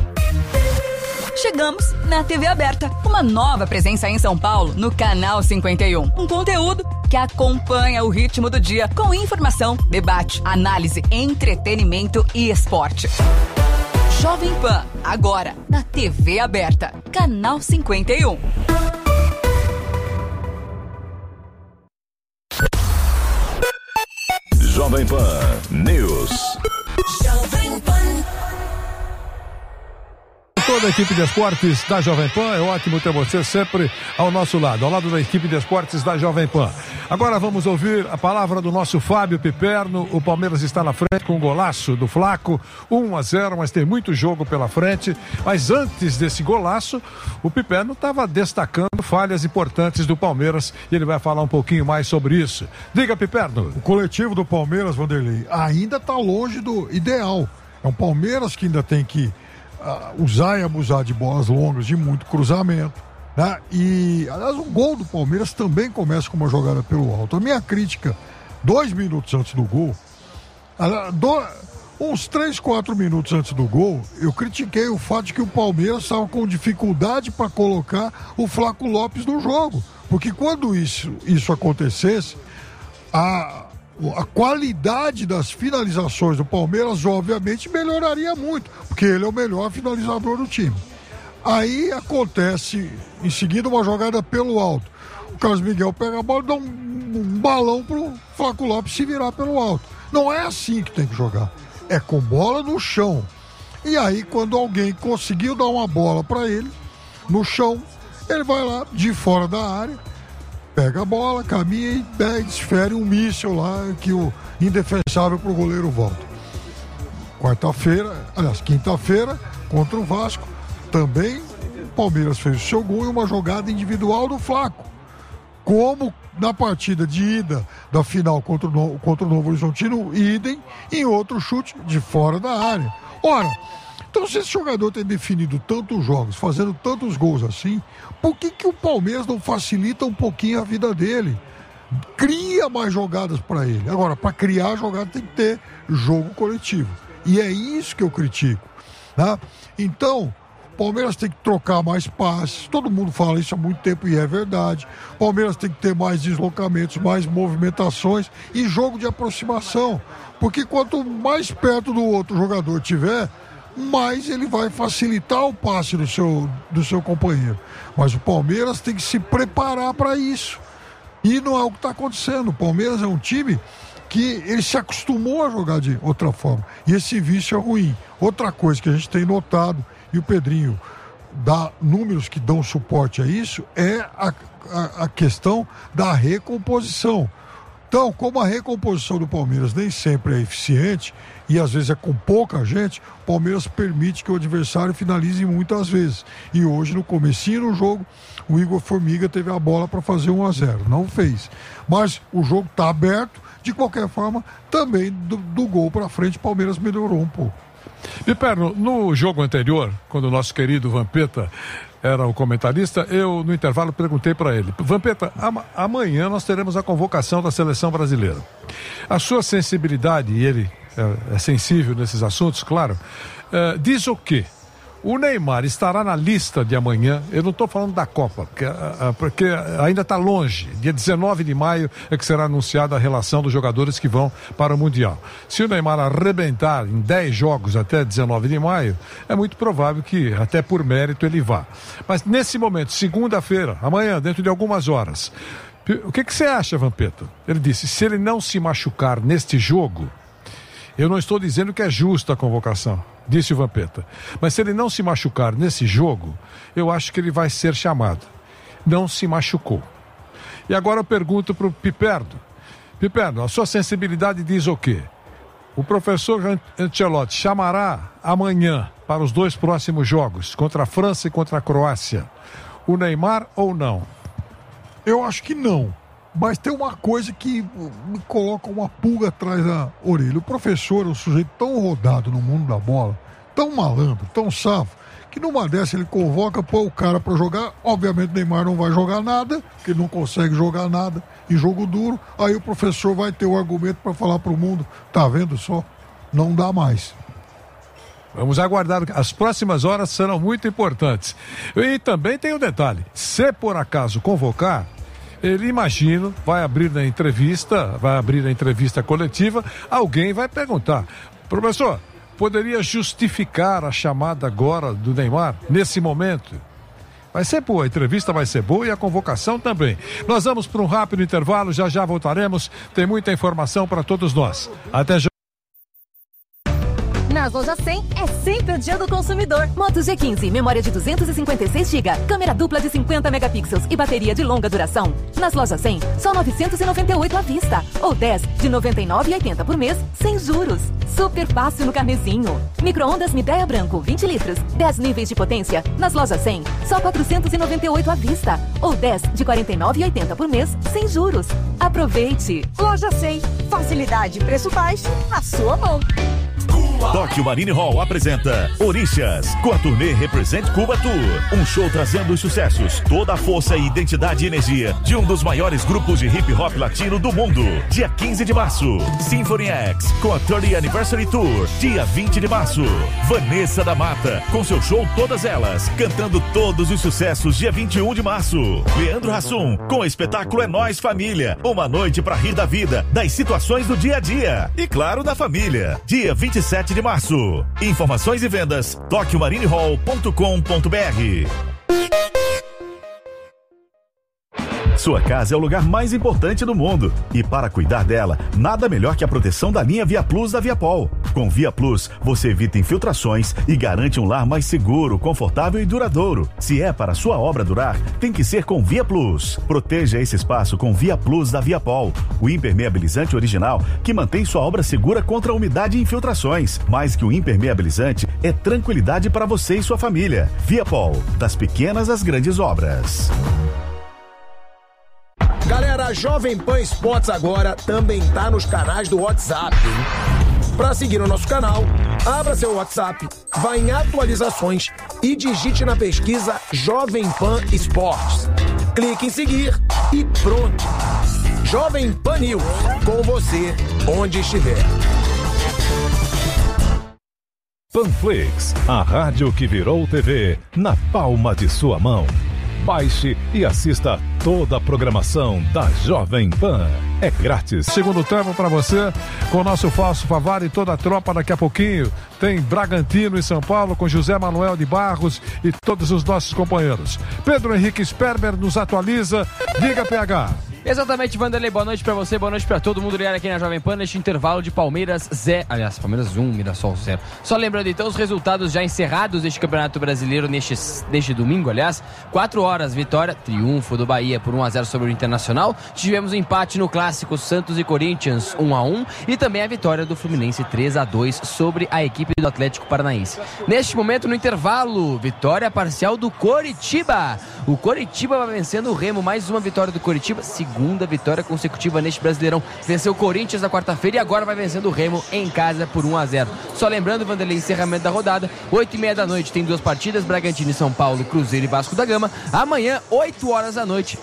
Chegamos na TV aberta, uma nova presença em São Paulo, no Canal 51. Um conteúdo que acompanha o ritmo do dia, com informação, debate, análise, entretenimento e esporte. Jovem Pan, agora na TV aberta, Canal 51. Jovem Pan News. Jovem Pan. Toda a equipe de esportes da Jovem Pan, é ótimo ter você sempre ao nosso lado, ao lado da equipe de esportes da Jovem Pan. Agora vamos ouvir a palavra do nosso Fábio Piperno. O Palmeiras está na frente com um golaço do Flaco, 1-0, mas tem muito jogo pela frente. Mas antes desse golaço, o Piperno estava destacando falhas importantes do Palmeiras e ele vai falar um pouquinho mais sobre isso. Diga, Piperno. O coletivo do Palmeiras, Vanderlei, ainda está longe do ideal. É um Palmeiras que ainda tem que usar e abusar de bolas longas, de muito cruzamento, né? E, aliás, o gol do Palmeiras também começa com uma jogada pelo alto. A minha crítica, 2 minutos antes do gol, uns 3, 4 minutos antes do gol, eu critiquei o fato de que o Palmeiras estava com dificuldade para colocar o Flaco Lopes no jogo, porque quando isso acontecesse, a qualidade das finalizações do Palmeiras, obviamente, melhoraria muito, porque ele é o melhor finalizador do time. Aí acontece, em seguida, uma jogada pelo alto. O Carlos Miguel pega a bola e dá um balão pro Flaco Lopes se virar pelo alto. Não é assim que tem que jogar. É com bola no chão. E aí, quando alguém conseguiu dar uma bola para ele, no chão, ele vai lá, de fora da área, pega a bola, caminha e desfere um míssil lá que o indefensável pro goleiro volta. Quinta-feira, contra o Vasco, também o Palmeiras fez o seu gol e uma jogada individual do Flaco. Como na partida de ida da final contra o Novo Horizontino, idem, em outro chute de fora da área. Ora, então se esse jogador tem definido tantos jogos, fazendo tantos gols assim, por que o Palmeiras não facilita um pouquinho a vida dele? Cria mais jogadas para ele. Agora, para criar jogada tem que ter jogo coletivo. E é isso que eu critico, né? Então, o Palmeiras tem que trocar mais passes. Todo mundo fala isso há muito tempo e é verdade. O Palmeiras tem que ter mais deslocamentos, mais movimentações e jogo de aproximação. Porque quanto mais perto do outro jogador tiver, mais ele vai facilitar o passe do seu companheiro. Mas o Palmeiras tem que se preparar para isso. E não é o que está acontecendo. O Palmeiras é um time que ele se acostumou a jogar de outra forma. E esse vício é ruim. Outra coisa que a gente tem notado, e o Pedrinho dá números que dão suporte a isso, é a questão da recomposição. Então, como a recomposição do Palmeiras nem sempre é eficiente e às vezes é com pouca gente, o Palmeiras permite que o adversário finalize muitas vezes. E hoje, no comecinho do jogo, o Igor Formiga teve a bola para fazer 1-0. Não fez. Mas o jogo está aberto. De qualquer forma, também do gol para frente, o Palmeiras melhorou um pouco. Piperno, no jogo anterior, quando o nosso querido Vampeta era o comentarista, eu no intervalo perguntei para ele: Vampeta, amanhã nós teremos a convocação da seleção brasileira. A sua sensibilidade, e ele é sensível nesses assuntos, claro, diz o quê? O Neymar estará na lista de amanhã. Eu não estou falando da Copa, porque ainda está longe. Dia 19 de maio é que será anunciada a relação dos jogadores que vão para o Mundial. Se o Neymar arrebentar em 10 jogos até 19 de maio, é muito provável que, até por mérito, ele vá. Mas nesse momento, segunda-feira, amanhã, dentro de algumas horas, o que você acha, Vampeta? Ele disse: se ele não se machucar neste jogo, eu não estou dizendo que é justa a convocação, disse o Vampeta, mas se ele não se machucar nesse jogo, eu acho que ele vai ser chamado. Não se machucou. E agora eu pergunto para o Piperno. Piperno, a sua sensibilidade diz o quê? O professor Ancelotti chamará amanhã para os 2 próximos jogos, contra a França e contra a Croácia, o Neymar ou não? Eu acho que não. Mas tem uma coisa que me coloca uma pulga atrás da orelha. O professor é um sujeito tão rodado no mundo da bola, tão malandro, tão safo, que numa dessa ele convoca, põe o cara pra jogar. Obviamente o Neymar não vai jogar nada, porque ele não consegue jogar nada em jogo duro. Aí o professor vai ter o argumento para falar pro mundo: tá vendo só? Não dá mais. Vamos aguardar, as próximas horas serão muito importantes. E também tem um detalhe: se por acaso convocar, ele, imagino, vai abrir a entrevista coletiva, alguém vai perguntar: professor, poderia justificar a chamada agora do Neymar, nesse momento? Vai ser boa, a entrevista vai ser boa e a convocação também. Nós vamos para um rápido intervalo, já voltaremos, tem muita informação para todos nós. Até já. Nas Lojas 100 é sempre o dia do consumidor. Moto G15, memória de 256 GB, câmera dupla de 50 megapixels e bateria de longa duração. Nas Lojas 100, só 998 à vista. Ou 10 de 99,80 por mês, sem juros. Super fácil no carnezinho. Micro-ondas Midea Branco, 20 litros, 10 níveis de potência. Nas Lojas 100, só 498 à vista. Ou 10 de 49,80 por mês, sem juros. Aproveite. Loja 100, facilidade e preço baixo na sua mão. Tóquio Marine Hall apresenta Orixás, com a turnê Represent Cuba Tour. Um show trazendo os sucessos, toda a força e identidade e energia de um dos maiores grupos de hip hop latino do mundo. Dia 15 de março, Symphony X, com a 30th Anniversary Tour. Dia 20 de março, Vanessa da Mata, com seu show Todas Elas, cantando todos os sucessos. Dia 21 de março, Leandro Hassum, com o espetáculo É Nós Família. Uma noite pra rir da vida, das situações do dia a dia e, claro, da família. Dia 27 de março. Informações e vendas tokyomarinehall.com.br. Sua casa é o lugar mais importante do mundo. E para cuidar dela, nada melhor que a proteção da linha Via Plus da Viapol. Com Via Plus, você evita infiltrações e garante um lar mais seguro, confortável e duradouro. Se é para sua obra durar, tem que ser com Via Plus. Proteja esse espaço com Via Plus da Viapol, o impermeabilizante original que mantém sua obra segura contra a umidade e infiltrações. Mais que o impermeabilizante, é tranquilidade para você e sua família. Viapol, das pequenas às grandes obras. Galera, a Jovem Pan Esportes agora também tá nos canais do WhatsApp, hein? Para seguir o nosso canal, abra seu WhatsApp, vá em atualizações e digite na pesquisa Jovem Pan Esportes. Clique em seguir e pronto. Jovem Pan News, com você onde estiver. Panflix, a rádio que virou TV na palma de sua mão. Baixe e assista toda a programação da Jovem Pan. É grátis. Segundo tempo para você, com o nosso Fausto Favari e toda a tropa. Daqui a pouquinho tem Bragantino e São Paulo com José Manuel de Barros e todos os nossos companheiros. Pedro Henrique Sperber nos atualiza. Diga, PH. Exatamente, Vanderlei, boa noite pra você, boa noite pra todo mundo ligado aqui na Jovem Pan, neste intervalo de Palmeiras 1, Mirassol 0. Só lembrando então os resultados já encerrados deste Campeonato Brasileiro neste domingo, 4 horas, vitória, triunfo do Bahia por 1-0 sobre o Internacional. Tivemos um empate no clássico Santos e Corinthians 1-1 e também a vitória do Fluminense 3-2 sobre a equipe do Atlético Paranaense. Neste momento, no intervalo, vitória parcial do Coritiba. O Coritiba vai vencendo o Remo, mais uma vitória do Coritiba, segunda vitória consecutiva neste Brasileirão. Venceu o Corinthians na quarta-feira e agora vai vencendo o Remo em casa por 1-0. Só lembrando, Vanderlei, encerramento da rodada, 8h30 da noite tem 2 partidas, Bragantino e São Paulo, Cruzeiro e Vasco da Gama. Amanhã, 8 horas da noite,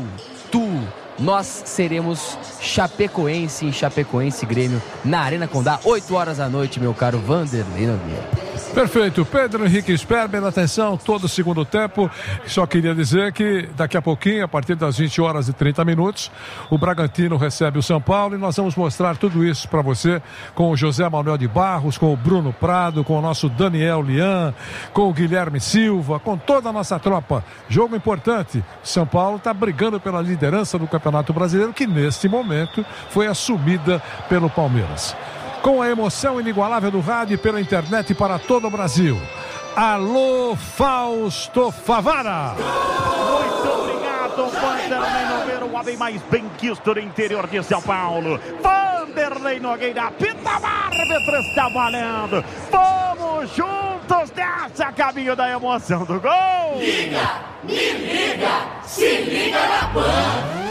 nós seremos Chapecoense e Grêmio na Arena Condá, 8 horas da noite, meu caro Vanderlei Nogueira. Perfeito, Pedro Henrique Sperber, atenção, todo o segundo tempo. Só queria dizer que daqui a pouquinho, a partir das 20h30, o Bragantino recebe o São Paulo e nós vamos mostrar tudo isso para você com o José Manuel de Barros, com o Bruno Prado, com o nosso Daniel Lian, com o Guilherme Silva, com toda a nossa tropa. Jogo importante, São Paulo está brigando pela liderança do Campeonato Brasileiro, que neste momento foi assumida pelo Palmeiras. Com a emoção inigualável do rádio e pela internet para todo o Brasil. Alô, Fausto Favara! Muito obrigado, Vanderlei Nogueira, o homem mais bem-quisto do interior de São Paulo. Vanderlei Nogueira, apita árbitro, está valendo. Vamos juntos nessa caminho da emoção do gol. Liga, me liga, se liga na Pan.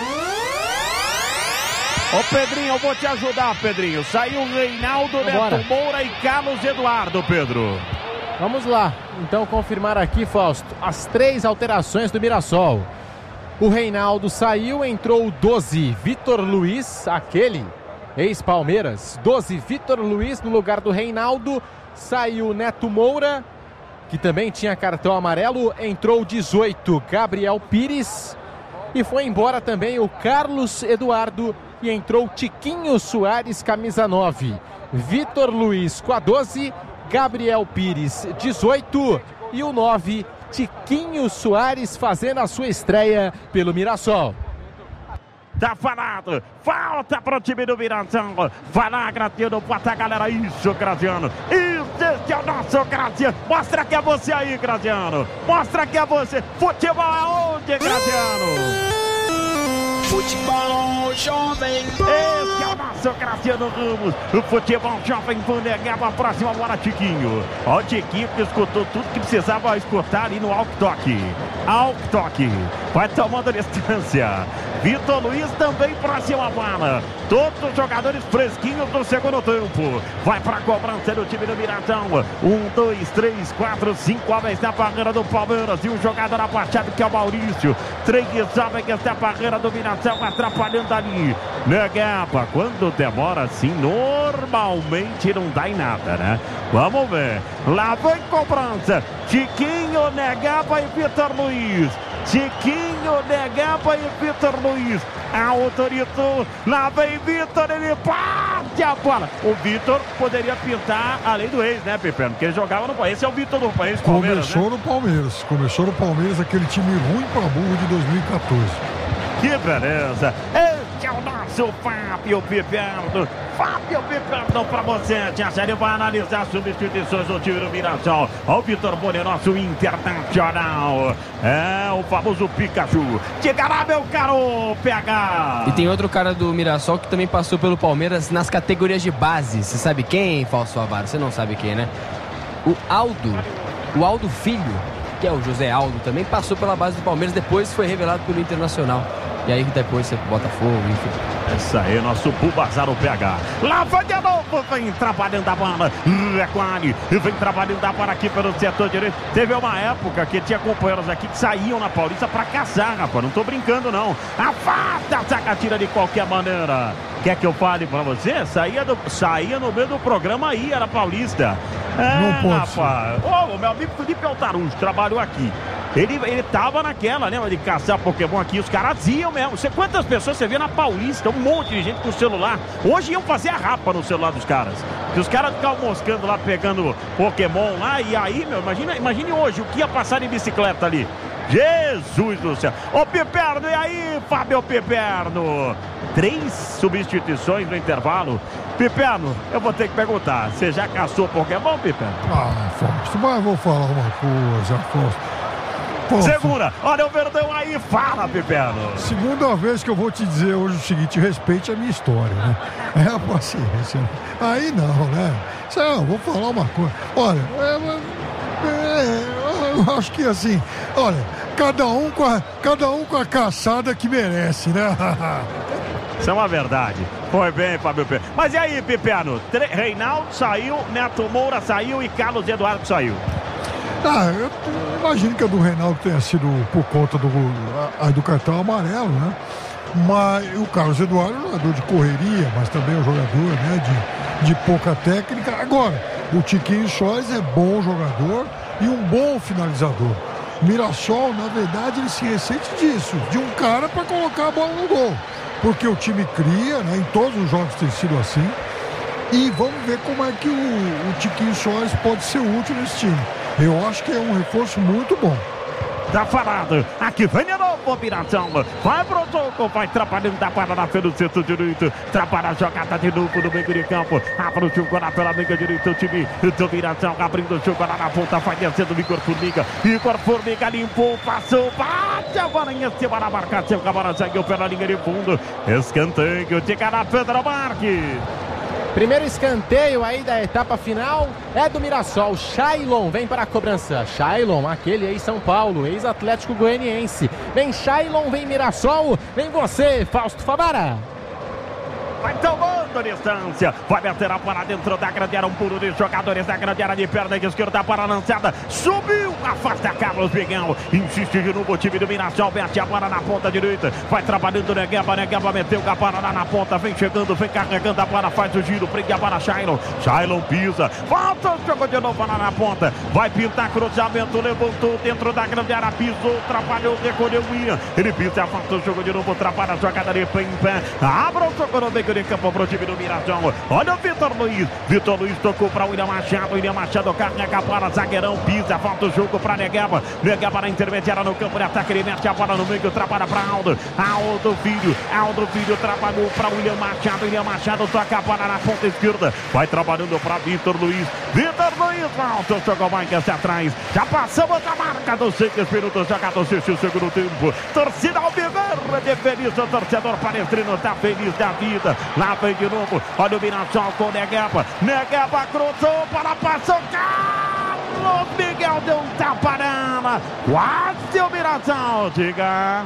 Ô Pedrinho, eu vou te ajudar, Pedrinho. Saiu Reinaldo, Neto Moura e Carlos Eduardo, Pedro. Vamos lá, então confirmar aqui, Fausto, as 3 alterações do Mirassol. O Reinaldo saiu, entrou o 12, Vitor Luiz, aquele ex-Palmeiras. 12, Vitor Luiz no lugar do Reinaldo. Saiu o Neto Moura, que também tinha cartão amarelo. Entrou o 18, Gabriel Pires. E foi embora também o Carlos Eduardo. E entrou Tiquinho Soares, camisa 9. Vitor Luiz com a 12, Gabriel Pires, 18. E o 9, Tiquinho Soares, fazendo a sua estreia pelo Mirassol. Tá falado, falta pro time do Mirassol. Vai lá, Graziano, bota a galera. Isso, Graziano. Esse é o nosso Graziano. Mostra que é você aí, Graziano. Mostra que é você. Futebol aonde, Graziano? Futebol jovem. Esse é o nosso Graziano Ramos. O futebol jovem Vanderlei, a próxima bola, Tiquinho. Ó, o Tiquinho que escutou tudo que precisava escutar ali no walk-talk. Walk-talk. Vai tomando distância. Vitor Luiz também próxima bola. Todos os jogadores fresquinhos do segundo tempo. Vai para a cobrança do time do Mirassol. 1, 2, 3, 4, 5 homens na barreira do Palmeiras. E um jogador abaixado que é o Maurício. 3 homens que está na barreira do Mirassol, atrapalhando ali. Negapa, quando demora assim, normalmente não dá em nada, né? Vamos ver. Lá vem cobrança. Tiquinho, Negapa e Vitor Luiz. Tiquinho, Negapa e Vitor Luiz. Autorizou. Lá vem Vitor, ele parte a bola. O Vitor poderia pintar a lei do ex, né, Pepe? Porque ele jogava no Palmeiras. Esse é o Vitor do Palmeiras. Começou, né? no Palmeiras. Começou no Palmeiras, aquele time ruim para burro de 2014. Que beleza. Esse é o nosso Fábio Piperno. Fábio Piperno pra você. Ele vai analisar as substituições do time do Mirassol. Olha o Vitor Boni, nosso internacional. É o famoso Pikachu. Chega lá, meu caro PH. E tem outro cara do Mirassol que também passou pelo Palmeiras nas categorias de base. Você sabe quem, Fausto Favara? Você não sabe quem, né? O Aldo Filho, que é o José Aldo, também passou pela base do Palmeiras, depois foi revelado pelo Internacional. E aí depois você Botafogo, enfim. Isso aí, nosso Bulbazar, o PH. Lá vai de novo, vem trabalhando a bola. Requane, vem trabalhando a bola aqui pelo setor direito. Teve uma época que tinha companheiros aqui que saíam na Paulista pra caçar, rapaz. Não tô brincando, não. Afasta a sacatina de qualquer maneira. Quer que eu fale pra você? Saía no meio do programa aí, era Paulista. Não pode, rapaz. O meu amigo Felipe Altarujo trabalhou aqui. Ele tava naquela, lembra de caçar Pokémon aqui? Os caras iam mesmo. Quantas pessoas você vê na Paulista? Um monte de gente com celular. Hoje iam fazer a rapa no celular dos caras. Que os caras ficavam moscando lá, pegando Pokémon lá. E aí, meu, imagine hoje o que ia passar de bicicleta ali. Jesus do céu. Ô Piperno, e aí, Fábio Piperno? 3 substituições no intervalo. Piperno, eu vou ter que perguntar, você já caçou Pokémon, Piperno? Fausto, mas eu vou falar uma coisa, Fausto. Segura, olha o Verdão aí, fala, Piperno. Segunda vez que eu vou te dizer hoje o seguinte, respeite a minha história, né? É a paciência. Aí não, né? Eu vou falar uma coisa. Olha, eu acho que assim, olha, cada um com a caçada que merece, né? Isso é uma verdade. Foi bem, Fábio Piperno. Mas e aí, Piperno? Reinaldo saiu, Neto Moura saiu e Carlos Eduardo saiu. Eu imagino que a do Reinaldo tenha sido por conta do cartão amarelo, né? Mas o Carlos Eduardo é um jogador de correria, mas também é um jogador, né, de pouca técnica. Agora, o Tiquinho Soares é bom jogador e um bom finalizador. Mirassol, na verdade, ele se ressente disso, de um cara para colocar a bola no gol. Porque o time cria, né? Em todos os jogos tem sido assim. E vamos ver como é que o Tiquinho Soares pode ser útil nesse time. Eu acho que é um reforço muito bom. Tá falado. Aqui vem de novo, Mirassol. Vai pro toco, vai trabalhando da parada na frente do centro direito. Trabalha a jogada de novo no meio de campo. Abre o jogo lá pela meia direita. O time do Mirassol abrindo o jogo lá na ponta. Vai descendo o Igor Formiga. Igor Formiga limpou, passou. Bate a bola em cima da marcação. A bola saiu pela linha de fundo. Escanteio de cara Pedro Marques. Primeiro escanteio aí da etapa final é do Mirassol. Shailon vem para a cobrança. Shailon, aquele ex-São Paulo, ex-Atlético Goianiense. Vem Shailon, vem Mirassol, vem você, Fausto Favara. Vai tomando a distância. Vai meter a bola dentro da grande área. Um puro de jogadores da grande área de perna esquerda para a lançada. Subiu, afasta Carlos Miguel. Insiste de novo o time do Mirassol. Mete a bola na ponta direita. Vai trabalhando Negueba. Negueba meteu a bola lá na ponta. Vem chegando, vem carregando a bola. Faz o giro, prende a bola Shailon. Shailon pisa. Volta, jogou de novo lá na ponta. Vai pintar cruzamento. Levantou dentro da grande área. Pisou, trabalhou, recolheu o Ian. Ele pisa, afasta o jogo de novo. Trabalha a jogada de pé em pé. Abra o jogo no meio de campo para o time do Mirassol. Olha o Vitor Luiz. Vitor Luiz tocou para o William Machado. William Machado carrega a bola. Zagueirão pisa. Volta o jogo para Negueba. Negueba na intermediária no campo de ataque. Ele mete a bola no meio. Trabalha para Aldo. Aldo Filho trabalhou para o William Machado. William Machado toca a bola na ponta esquerda. Vai trabalhando para Vitor Luiz. Vitor Luiz volta. O jogo vai que atrás. Já passamos a marca dos 6 minutos. Jogado o segundo tempo. Torcida alviverra de feliz. O torcedor palestrino está feliz da vida. Lá vem de novo, olha o Mirassol com Negueba. Negueba cruzou para passou. Carlos Miguel deu um tapa nela. Quase o Mirassol, diga.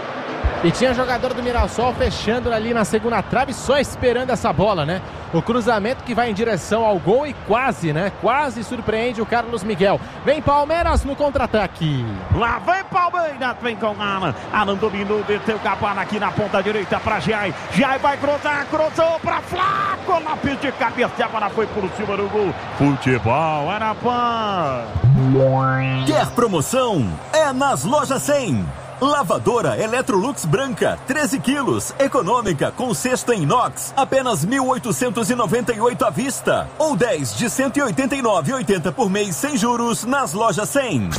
E tinha jogador do Mirassol fechando ali na segunda trave, só esperando essa bola, né? O cruzamento que vai em direção ao gol e quase, né? Quase surpreende o Carlos Miguel. Vem Palmeiras no contra-ataque. Lá vem Palmeiras, vem com Alan. Alan dominou, meteu a bola aqui na ponta direita para Jai. Jai vai cruzar, cruzou para Flaco. Lápis de cabeça, a bola foi por cima do gol. Futebol era paz. Quer promoção? É nas Lojas 100. Lavadora Electrolux branca, 13 quilos, econômica, com cesto em inox, apenas 1.898 à vista. Ou 10 de 189,80 por mês, sem juros, nas Lojas 100.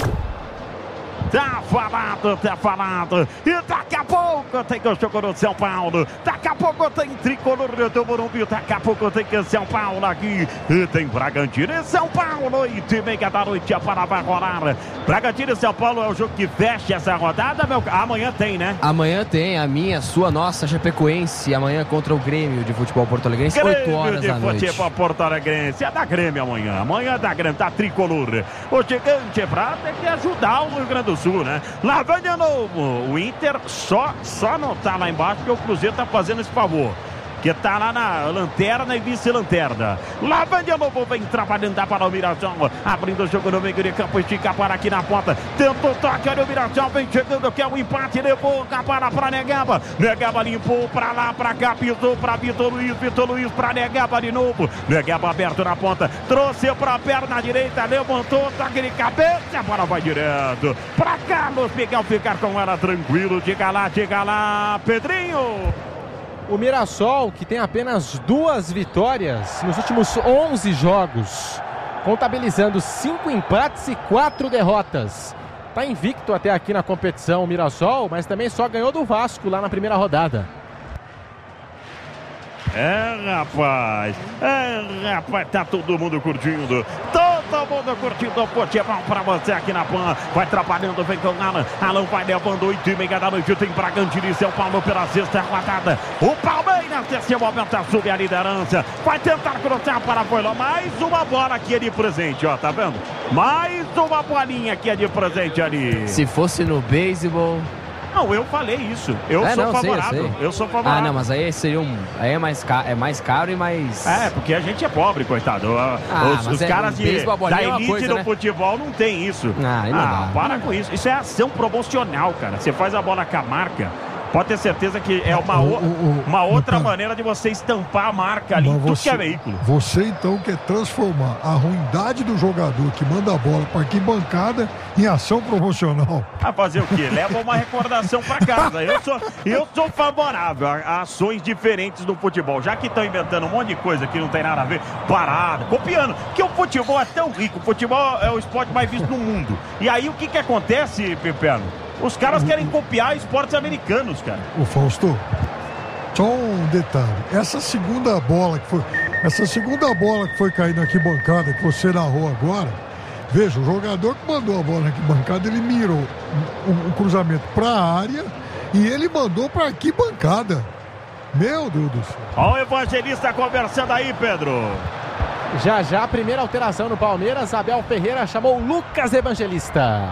Tá falado. E daqui a pouco tem que o jogo no São Paulo. Daqui a pouco tem tricolor do Morumbi. Daqui a pouco tem que São Paulo aqui. E tem Bragantino e São Paulo. 8h30 da noite a bola vai rolar. Bragantino e São Paulo é o jogo que fecha essa rodada, meu. Amanhã tem, né? Amanhã tem a minha, sua, nossa Chapecoense. Amanhã contra o Grêmio de Futebol Porto Alegrense, 8 horas da noite. Futebol Porto Alegrense. É da Grêmio amanhã. Amanhã é da Grêmio, da tricolor. O gigante é pra ter que ajudar o Rio Grande do Sul, né? Lá vem de novo. O Inter só não tá lá embaixo porque o Cruzeiro tá fazendo esse favor. Que tá lá na lanterna e vice-lanterna. Lá vem de novo, vem trabalhando para o Mirassol. Abrindo o jogo no meio de campo, estica para aqui na ponta. Tenta o toque, olha o Mirassol, vem chegando, que é o empate. Levou para Negueba. Negueba limpou para lá, para cá, pisou para Vitor Luiz para Negueba de novo. Negueba aberto na ponta, trouxe para a perna direita, levantou, toque de cabeça, a bola vai direto para Carlos Miguel ficar com ela tranquilo. Diga lá, Pedrinho. O Mirassol, que tem apenas 2 vitórias nos últimos 11 jogos, contabilizando 5 empates e 4 derrotas. Tá invicto até aqui na competição o Mirassol, mas também só ganhou do Vasco lá na primeira rodada. Rapaz, tá todo mundo curtindo. Todo mundo curtindo o futebol pra você aqui na PAN. Vai trabalhando, vem com o Alan. Alan vai levando 8h30 da noite. Tem Bragantino e São Paulo pela sexta rodada. O Palmeiras, nesse momento, assume a liderança. Vai tentar cruzar para Foiló. Mais uma bola aqui de presente, ó, tá vendo? Mais uma bolinha aqui de presente ali. Se fosse no beisebol... Não, eu falei isso. Eu sou favorável. Eu sou favorável. Ah, não, mas aí seria aí é mais caro e mais... porque a gente é pobre, coitado. Os caras da elite do futebol não tem isso. Não dá. Para com isso. Isso é ação promocional, cara. Você faz a bola com a marca. Pode ter certeza que é uma outra maneira de você estampar a marca ali em tudo que é veículo. Você então quer transformar a ruindade do jogador que manda a bola para arquibancada em ação promocional. Fazer o quê? Leva uma recordação para casa. Eu sou favorável a ações diferentes do futebol. Já que estão inventando um monte de coisa que não tem nada a ver, parada, copiando. Porque o futebol é tão rico. O futebol é o esporte mais visto no mundo. E aí o que acontece, Peperno? Os caras querem copiar esportes americanos, cara. O Fausto, só um detalhe. Essa segunda bola que foi cair na arquibancada, que você narrou agora, veja, o jogador que mandou a bola na arquibancada, ele mirou um cruzamento para a área e ele mandou para a arquibancada. Meu Deus do céu. Olha o Evangelista conversando aí, Pedro. Já a primeira alteração no Palmeiras, Abel Ferreira chamou Lucas Evangelista.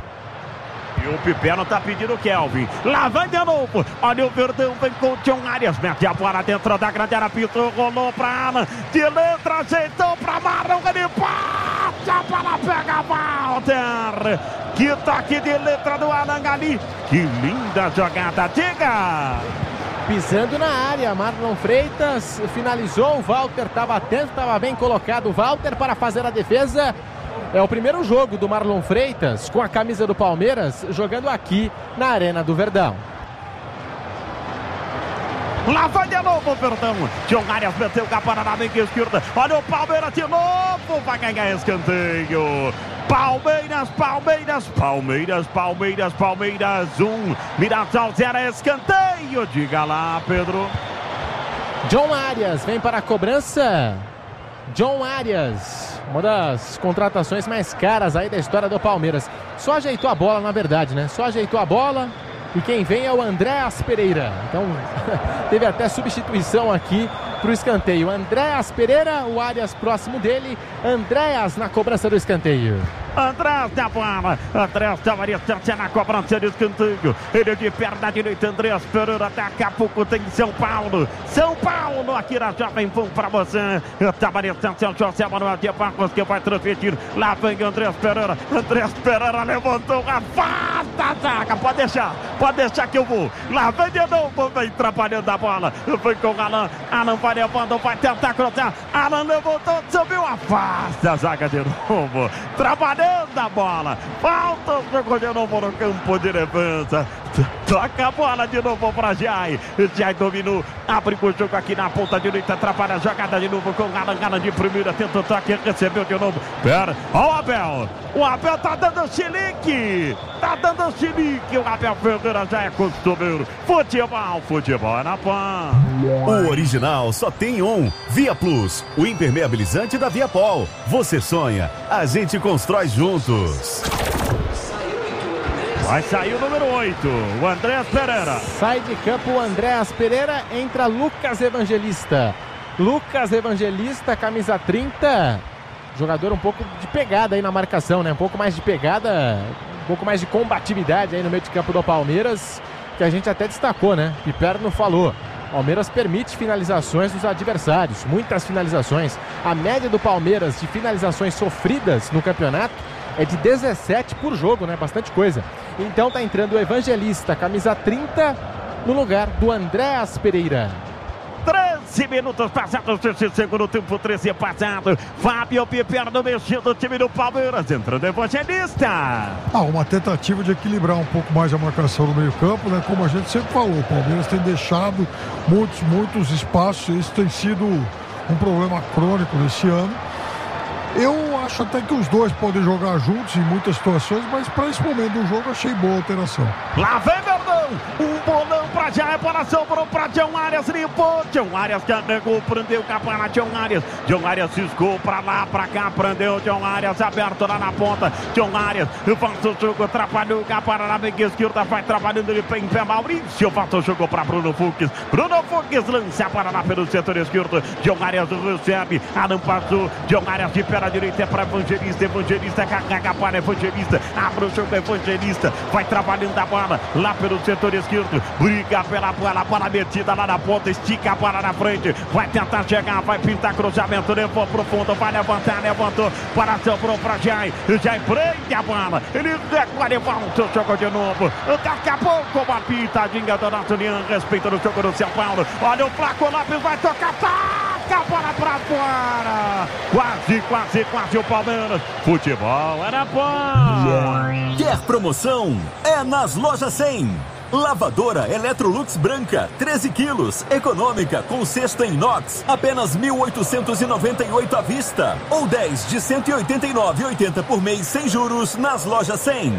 E o Piperno tá pedindo o Kelvin. Lá vai de novo. Olha o Verdão, vem com o John Arias. Mete a bola dentro da grande área. Pinto, rolou pra Alan. De letra, ajeitou pra Marlon. Ele passa, a bola pega Walter. Que toque de letra do Alan ali. Que linda jogada. Diga! Pisando na área, Marlon Freitas finalizou. O Walter estava atento, estava bem colocado. O Walter para fazer a defesa. É o primeiro jogo do Marlon Freitas com a camisa do Palmeiras, jogando aqui na Arena do Verdão. Lá vai de novo o Verdão. John Arias meteu a parada na meia esquerda. Olha o Palmeiras de novo. Vai ganhar escanteio. Palmeiras. 1. Mirassol 0, escanteio. Diga lá, Pedro. John Arias vem para a cobrança. John Arias, uma das contratações mais caras aí da história do Palmeiras. Só ajeitou a bola, na verdade, né? Só ajeitou a bola. E quem vem é o Andréas Pereira. Então, teve até substituição aqui para o escanteio. Andréas Pereira, o Arias próximo dele. Andréas na cobrança do escanteio. Andréas da bola. Andréas estava distância na cobrança de escanteio. Ele de perna direita. Andréas Pereira. Daqui a pouco tem São Paulo. São Paulo aqui na Jovem Pan para você. Estava distância o José Manuel de Barros que vai transmitir. Lá vem Andréas Pereira. Andréas Pereira levantou. Afasta a zaga. Pode deixar que eu vou. Lá vem de novo. Vem trabalhando a bola. Vem com o Alan. Alan vai levando. Vai tentar cruzar. Alan levantou. Subiu. Afasta a zaga de novo. Trabalhando a bola, falta o jogo de novo no campo de defesa. Toca a bola de novo para Jai. Jai dominou, abre o jogo aqui na ponta direita, atrapalha a jogada de novo com Alan de primeira, tenta o toque, recebeu de novo. Pera, ó o Abel tá dando chilique, o Abel Ferreira já é costumeiro. Futebol é na PAN. O original só tem um, Via Plus, o impermeabilizante da Viapol. Você sonha, a gente constrói juntos. Vai sair o número 8, o Andréas Pereira. Sai de campo o Andréas Pereira, entra Lucas Evangelista. Lucas Evangelista, camisa 30. Jogador um pouco de pegada aí na marcação, né? Um pouco mais de pegada, um pouco mais de combatividade aí no meio de campo do Palmeiras, que a gente até destacou, né? Piperno falou. Palmeiras permite finalizações dos adversários, muitas finalizações. A média do Palmeiras de finalizações sofridas no campeonato é de 17 por jogo, né? Bastante coisa. Então tá entrando o Evangelista, camisa 30, no lugar do Andréas Pereira. 13 minutos passados desse segundo tempo, 13 passado. Fábio Piperno mexendo o time do Palmeiras, entrando Evangelista. Uma tentativa de equilibrar um pouco mais a marcação no meio campo, né? Como a gente sempre falou, o Palmeiras tem deixado muitos espaços. Isso tem sido um problema crônico nesse ano. Eu acho até que os dois podem jogar juntos em muitas situações, mas para esse momento do jogo achei boa a alteração. Lá vem Verdão, um bolão pra já, reparação pra John Arias, limpou, John Arias carregou, prendeu o capana, John Arias ciscou pra lá, pra cá, prendeu, John Arias aberto lá na ponta, John Arias, volta o jogo, atrapalhou o capana na meia esquerda, vai trabalhando ele em pé, Maurício, volta o jogo pra Bruno Fux lança para lá pelo setor esquerdo, John Arias recebe, não passou, John Arias de pé na direita é para Evangelista carrega para Evangelista, abre o jogo Evangelista, vai trabalhando a bola lá pelo setor esquerdo, briga pela bola metida lá na ponta, estica a bola na frente, vai tentar chegar, vai pintar cruzamento, levou pro fundo, vai levantar, levantou, para sobrou para Jai prende a bola, ele agora volta o jogo de novo, daqui a pouco uma pintadinha do nosso Leão, respeita no jogo do São Paulo, olha o Flaco Lopes, vai tocar, taca a bola pra fora, quase o Palmeiras, futebol era bom. Quer promoção? É nas Lojas 100. Lavadora Electrolux branca, 13 quilos, econômica, com cesto em inox, apenas 1.898 à vista. Ou 10 de 189,80 por mês, sem juros, nas Lojas 100.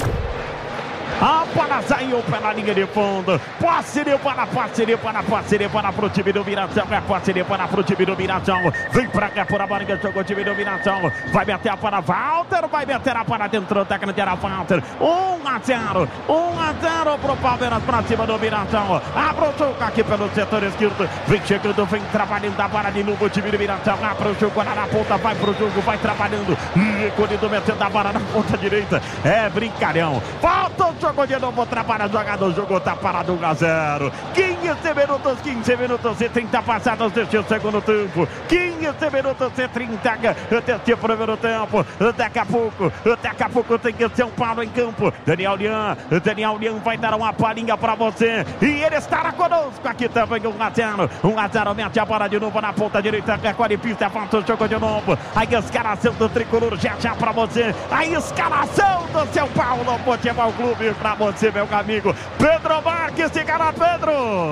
A bola saiu pela linha de fundo. Posse para pro time do Mirassol. É posse para pro time do Mirassol. Vem pra cá por a barriga, jogou o time do Mirassol. Vai meter a para Walter. Vai meter a para dentro da grande área, Walter. 1-0 pro Palmeiras pra cima do Mirassol. Abre o jogo aqui pelo setor esquerdo. Vem chegando, vem trabalhando a bola de novo o time do Mirassol. Abre o jogo lá na ponta. Vai pro jogo, vai trabalhando. Recolhido, metendo a bola na ponta direita. É brincalhão. Volta o jogo de novo, trabalha a jogada, o jogo tá parado 1-0. 15 minutos e 30 passados deste segundo tempo. 15 minutos e 30 deste primeiro tempo. Daqui a pouco tem que São Paulo em campo. Daniel Lian vai dar uma palhinha pra você. E ele estará conosco aqui também. 1-0, mete a bola de novo na ponta direita. Recolhe pista, volta o jogo de novo. A escalação do tricolor já pra você. A escalação do São Paulo Futebol Clube pra você, meu amigo Pedro Marques. Siga lá, Pedro.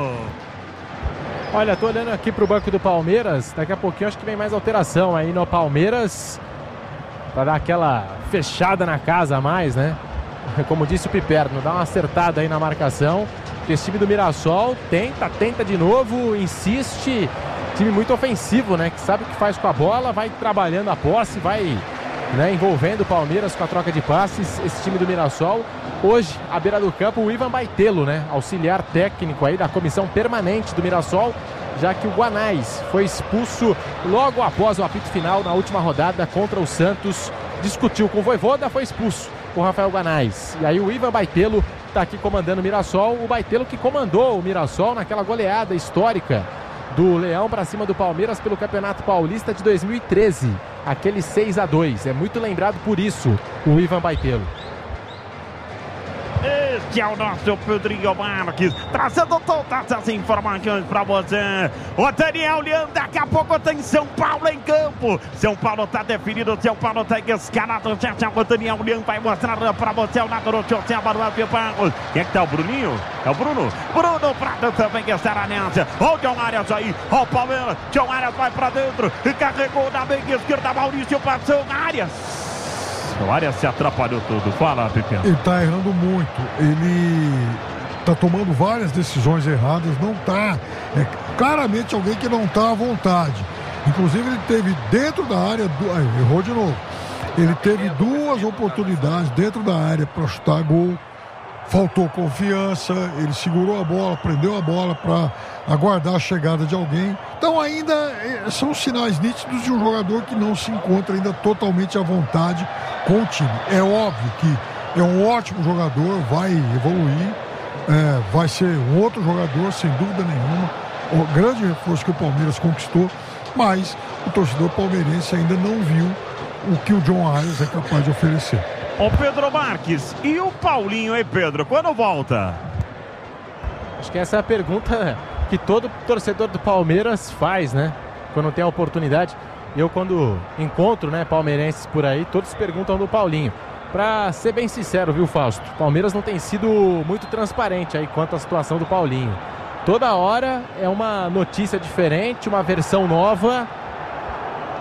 Olha, tô olhando aqui pro banco do Palmeiras. Daqui a pouquinho acho que vem mais alteração aí no Palmeiras, pra dar aquela fechada na casa a mais, né? Como disse o Piperno, dá uma acertada aí na marcação. Esse time do Mirassol tenta de novo, insiste. Time muito ofensivo, né? Que sabe o que faz com a bola, vai trabalhando a posse, vai, né, envolvendo o Palmeiras com a troca de passes. Esse time do Mirassol. Hoje, à beira do campo, o Ivan Baitelo, né? Auxiliar técnico aí da comissão permanente do Mirassol, já que o Guanais foi expulso logo após o apito final na última rodada contra o Santos. Discutiu com o Vojvoda, foi expulso com o Rafael Guanais. E aí o Ivan Baitelo está aqui comandando o Mirassol. O Baitelo que comandou o Mirassol naquela goleada histórica do Leão para cima do Palmeiras pelo Campeonato Paulista de 2013. Aquele 6-2. É muito lembrado por isso o Ivan Baitelo. Este é o nosso Pedrinho Marques, trazendo todas as informações para você. O Daniel Lian, daqui a pouco tem São Paulo em campo. São Paulo está definido, São Paulo está escalado. Já o Daniel Lian vai mostrar para você o lado do José Manuel de Barros. Quem é que tá, o Bruninho? É o Bruno? Bruno Prado também estará nessa. Olha o John Arias aí, olha o Palmeiras. John Arias vai para dentro e carregou na meia esquerda. Maurício passou, Arias. O Arias se atrapalhou tudo. Fala, Pepe. Ele tá errando muito. Ele tá tomando várias decisões erradas. Não tá. É claramente alguém que não tá à vontade. Inclusive, ele teve dentro da área. Errou de novo. Ele teve duas oportunidades dentro da área para chutar gol. Faltou confiança. Ele segurou a bola, prendeu a bola para aguardar a chegada de alguém. Então ainda são sinais nítidos de um jogador que não se encontra ainda totalmente à vontade com o time. É óbvio que é um ótimo jogador, vai evoluir, vai ser um outro jogador, sem dúvida nenhuma. O grande reforço que o Palmeiras conquistou, mas o torcedor palmeirense ainda não viu o que o John Arias é capaz de oferecer. O Pedro Marques, e o Paulinho, hein, Pedro? Quando volta? Acho que essa é a pergunta que todo torcedor do Palmeiras faz, né? Quando tem a oportunidade. Eu, quando encontro, né, palmeirenses por aí, todos perguntam do Paulinho. Pra ser bem sincero, viu, Fausto? O Palmeiras não tem sido muito transparente aí quanto à situação do Paulinho. Toda hora é uma notícia diferente, uma versão nova.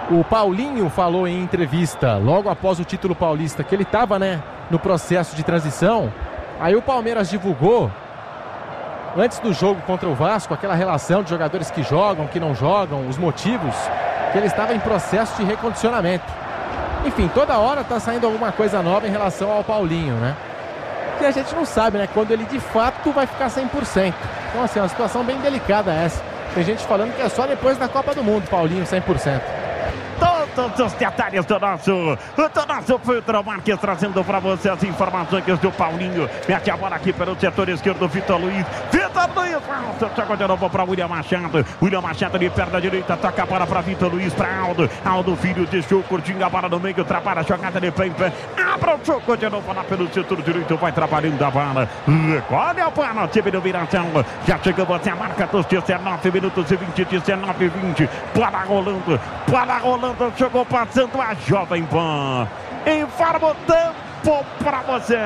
O Paulinho falou em entrevista, logo após o título paulista, que ele estava, né, no processo de transição. Aí o Palmeiras divulgou, antes do jogo contra o Vasco, aquela relação de jogadores que jogam, que não jogam, os motivos, que ele estava em processo de recondicionamento. Enfim, toda hora está saindo alguma coisa nova em relação ao Paulinho, né? Que a gente não sabe, né, quando ele de fato vai ficar 100%. Então, assim, é uma situação bem delicada essa. Tem gente falando que é só depois da Copa do Mundo, Paulinho 100%. Todos os detalhes do nosso Filtro Marques trazendo para você as informações do Paulinho. Mete a bola aqui pelo setor esquerdo, Vitor Luiz. Vitor Luiz, toca de novo para William Machado. William Machado de perna direita, toca a bola para Vitor Luiz, para Aldo. Aldo Filho deixou curtinho a bola no meio, trabalha a jogada de pé. Abre o choco de novo lá pelo setor direito, vai trabalhando a bola. Recolhe a bola, time do Viração. Já chegamos a marca dos 19 minutos e 20, 19 e 20. Bola rolando, chegou passando a Jovem Pan. Informa o tempo para você.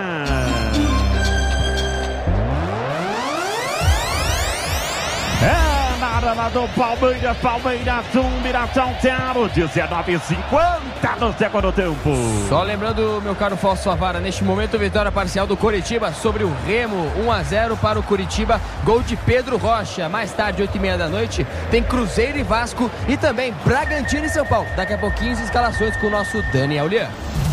É na arena do Palmeiras, 1, Miração 0, 19:50 no segundo tempo. Só lembrando, meu caro Fausto Favara, neste momento vitória parcial do Coritiba sobre o Remo, 1-0 para o Coritiba, gol de Pedro Rocha. Mais tarde, 8h30 da noite, tem Cruzeiro e Vasco e também Bragantino e São Paulo. Daqui a pouquinho as escalações com o nosso Daniel Lian.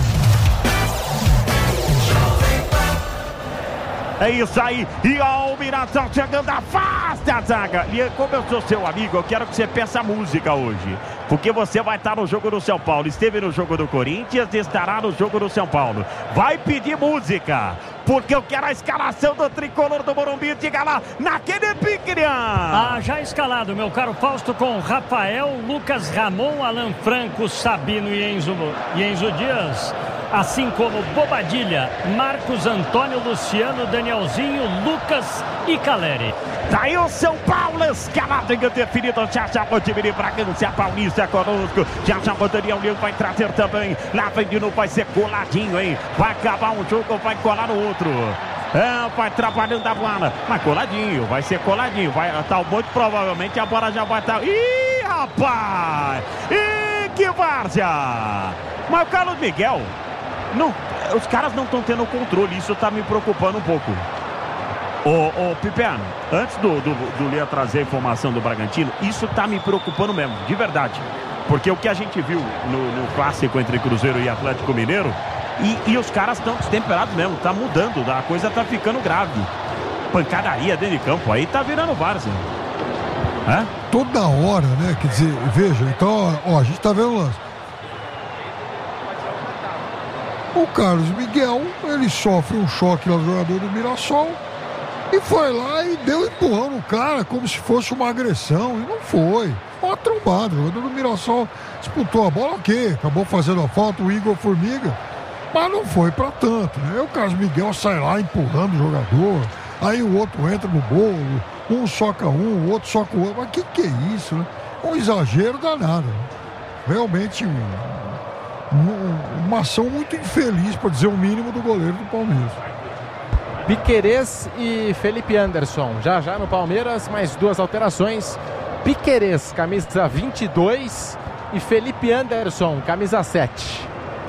É isso aí, e a Almiração chegando, afasta a zaga. E como eu sou seu amigo, eu quero que você peça música hoje, porque você vai estar no jogo do São Paulo, esteve no jogo do Corinthians, estará no jogo do São Paulo. Vai pedir música, porque eu quero a escalação do tricolor do Morumbi. Diga lá, naquele pique, já escalado, meu caro Fausto, com Rafael, Lucas Ramon, Alan Franco, Sabino e Enzo Dias, assim como Bobadilha, Marcos Antônio, Luciano, Danielzinho, Lucas e Caleri. Daí o São Paulo escalado e definido. Já o time de Bragança Paulista conosco. Já o Daniel Leão vai trazer também. Lá vem de novo, vai ser coladinho, hein? Vai acabar um jogo, vai colar no outro. Vai trabalhando a bola. Mas coladinho, vai ser coladinho. Vai estar muito provavelmente a bola já vai estar. Ih, rapaz! Ih, que várzea! Mas o Carlos Miguel, não, os caras não estão tendo controle. Isso está me preocupando um pouco. Ô Pipiano, antes do Leão trazer a informação do Bragantino, isso tá me preocupando mesmo, de verdade. Porque o que a gente viu no clássico entre Cruzeiro e Atlético Mineiro, e os caras estão destemperados mesmo, tá mudando, a coisa tá ficando grave. Pancadaria dentro de campo, aí tá virando várzea. Toda hora, né? Quer dizer, veja, então, ó, a gente tá vendo o lance. O Carlos Miguel, ele sofre um choque no jogador do Mirassol. E foi lá e deu empurrão no cara, como se fosse uma agressão. E não foi. Foi uma trombada. O jogador do Mirassol disputou a bola, ok. Acabou fazendo a falta, o Igor Formiga. Mas não foi pra tanto, né? Aí o Carlos Miguel sai lá empurrando o jogador. Aí o outro entra no bolo. Um soca um, o outro soca o outro. Mas que é isso, né? É um exagero danado. Realmente uma ação muito infeliz, para dizer o mínimo, do goleiro do Palmeiras. Piquerez e Felipe Anderson. Já no Palmeiras, mais duas alterações. Piquerez, camisa 22, e Felipe Anderson, camisa 7.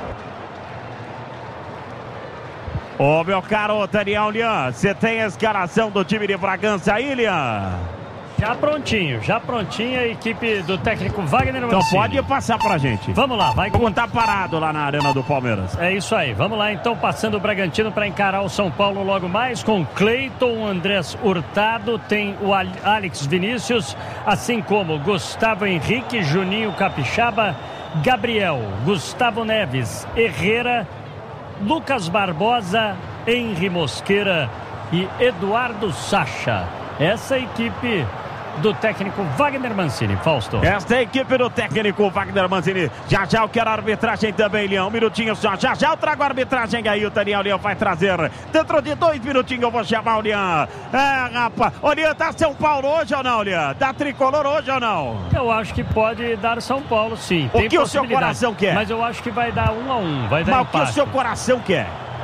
Ô, meu caro Daniel Lian, você tem a escalação do time de Bragança aí, Lian? Já prontinha a equipe do técnico Wagner Mancini. Então pode passar pra gente. Vamos lá, vai. Como tá parado lá na Arena do Palmeiras. É isso aí, vamos lá então, passando o Bragantino para encarar o São Paulo logo mais, com Cleiton, Andrés Hurtado, tem o Alex Vinícius, assim como Gustavo Henrique, Juninho Capixaba, Gabriel, Gustavo Neves, Herrera, Lucas Barbosa, Henry Mosqueira e Eduardo Sacha. Essa equipe do técnico Wagner Mancini. Fausto. Esta é a equipe do técnico Wagner Mancini. Já eu quero a arbitragem também, Leão. Um minutinho só. Já eu trago a arbitragem aí. O Daniel Leão vai trazer. Dentro de 2 minutinhos eu vou chamar o Leão. Rapaz. Ô, Leão, tá São Paulo hoje ou não, Leão? Tá tricolor hoje ou não? Eu acho que pode dar São Paulo, sim. O que o seu coração quer? Mas eu acho que vai dar 1-1. Vai dar Mas empate. O que o seu coração quer?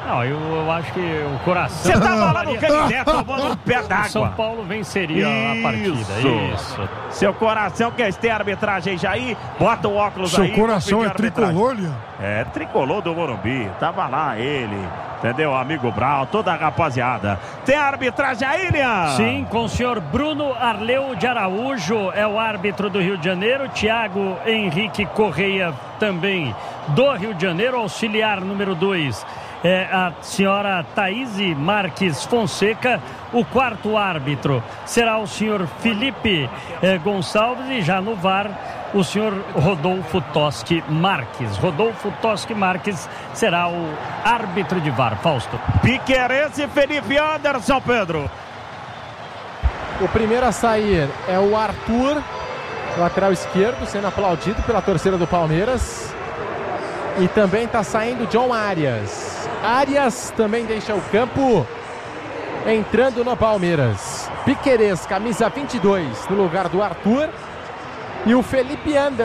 Não, eu acho que o coração... Você tá falando que ele tomando um pé d'água. São Paulo venceria a partida. Isso. Seu coração quer ter arbitragem já aí? Bota o óculos Seu aí. Seu coração é tricolor, Lian? É, tricolor do Morumbi. Tava lá ele, entendeu? Amigo Brau, toda a rapaziada. Tem a arbitragem aí, Lian? Sim, com o senhor Bruno Arleu de Araújo, é o árbitro do Rio de Janeiro. Thiago Henrique Correia, também do Rio de Janeiro. Auxiliar número 2 é a senhora Thaíse Marques Fonseca. O quarto árbitro será o senhor Felipe Gonçalves, e já no VAR o senhor Rodolfo Toschi Marques. Rodolfo Toschi Marques será o árbitro de VAR. Fausto. Piquerez e Felipe Anderson, Pedro. O primeiro a sair é o Arthur, lateral esquerdo, sendo aplaudido pela torcida do Palmeiras. E também está saindo John Arias. Arias também deixa o campo, entrando no Palmeiras. Piquerez, camisa 22, no lugar do Arthur. E o Felipe Anderson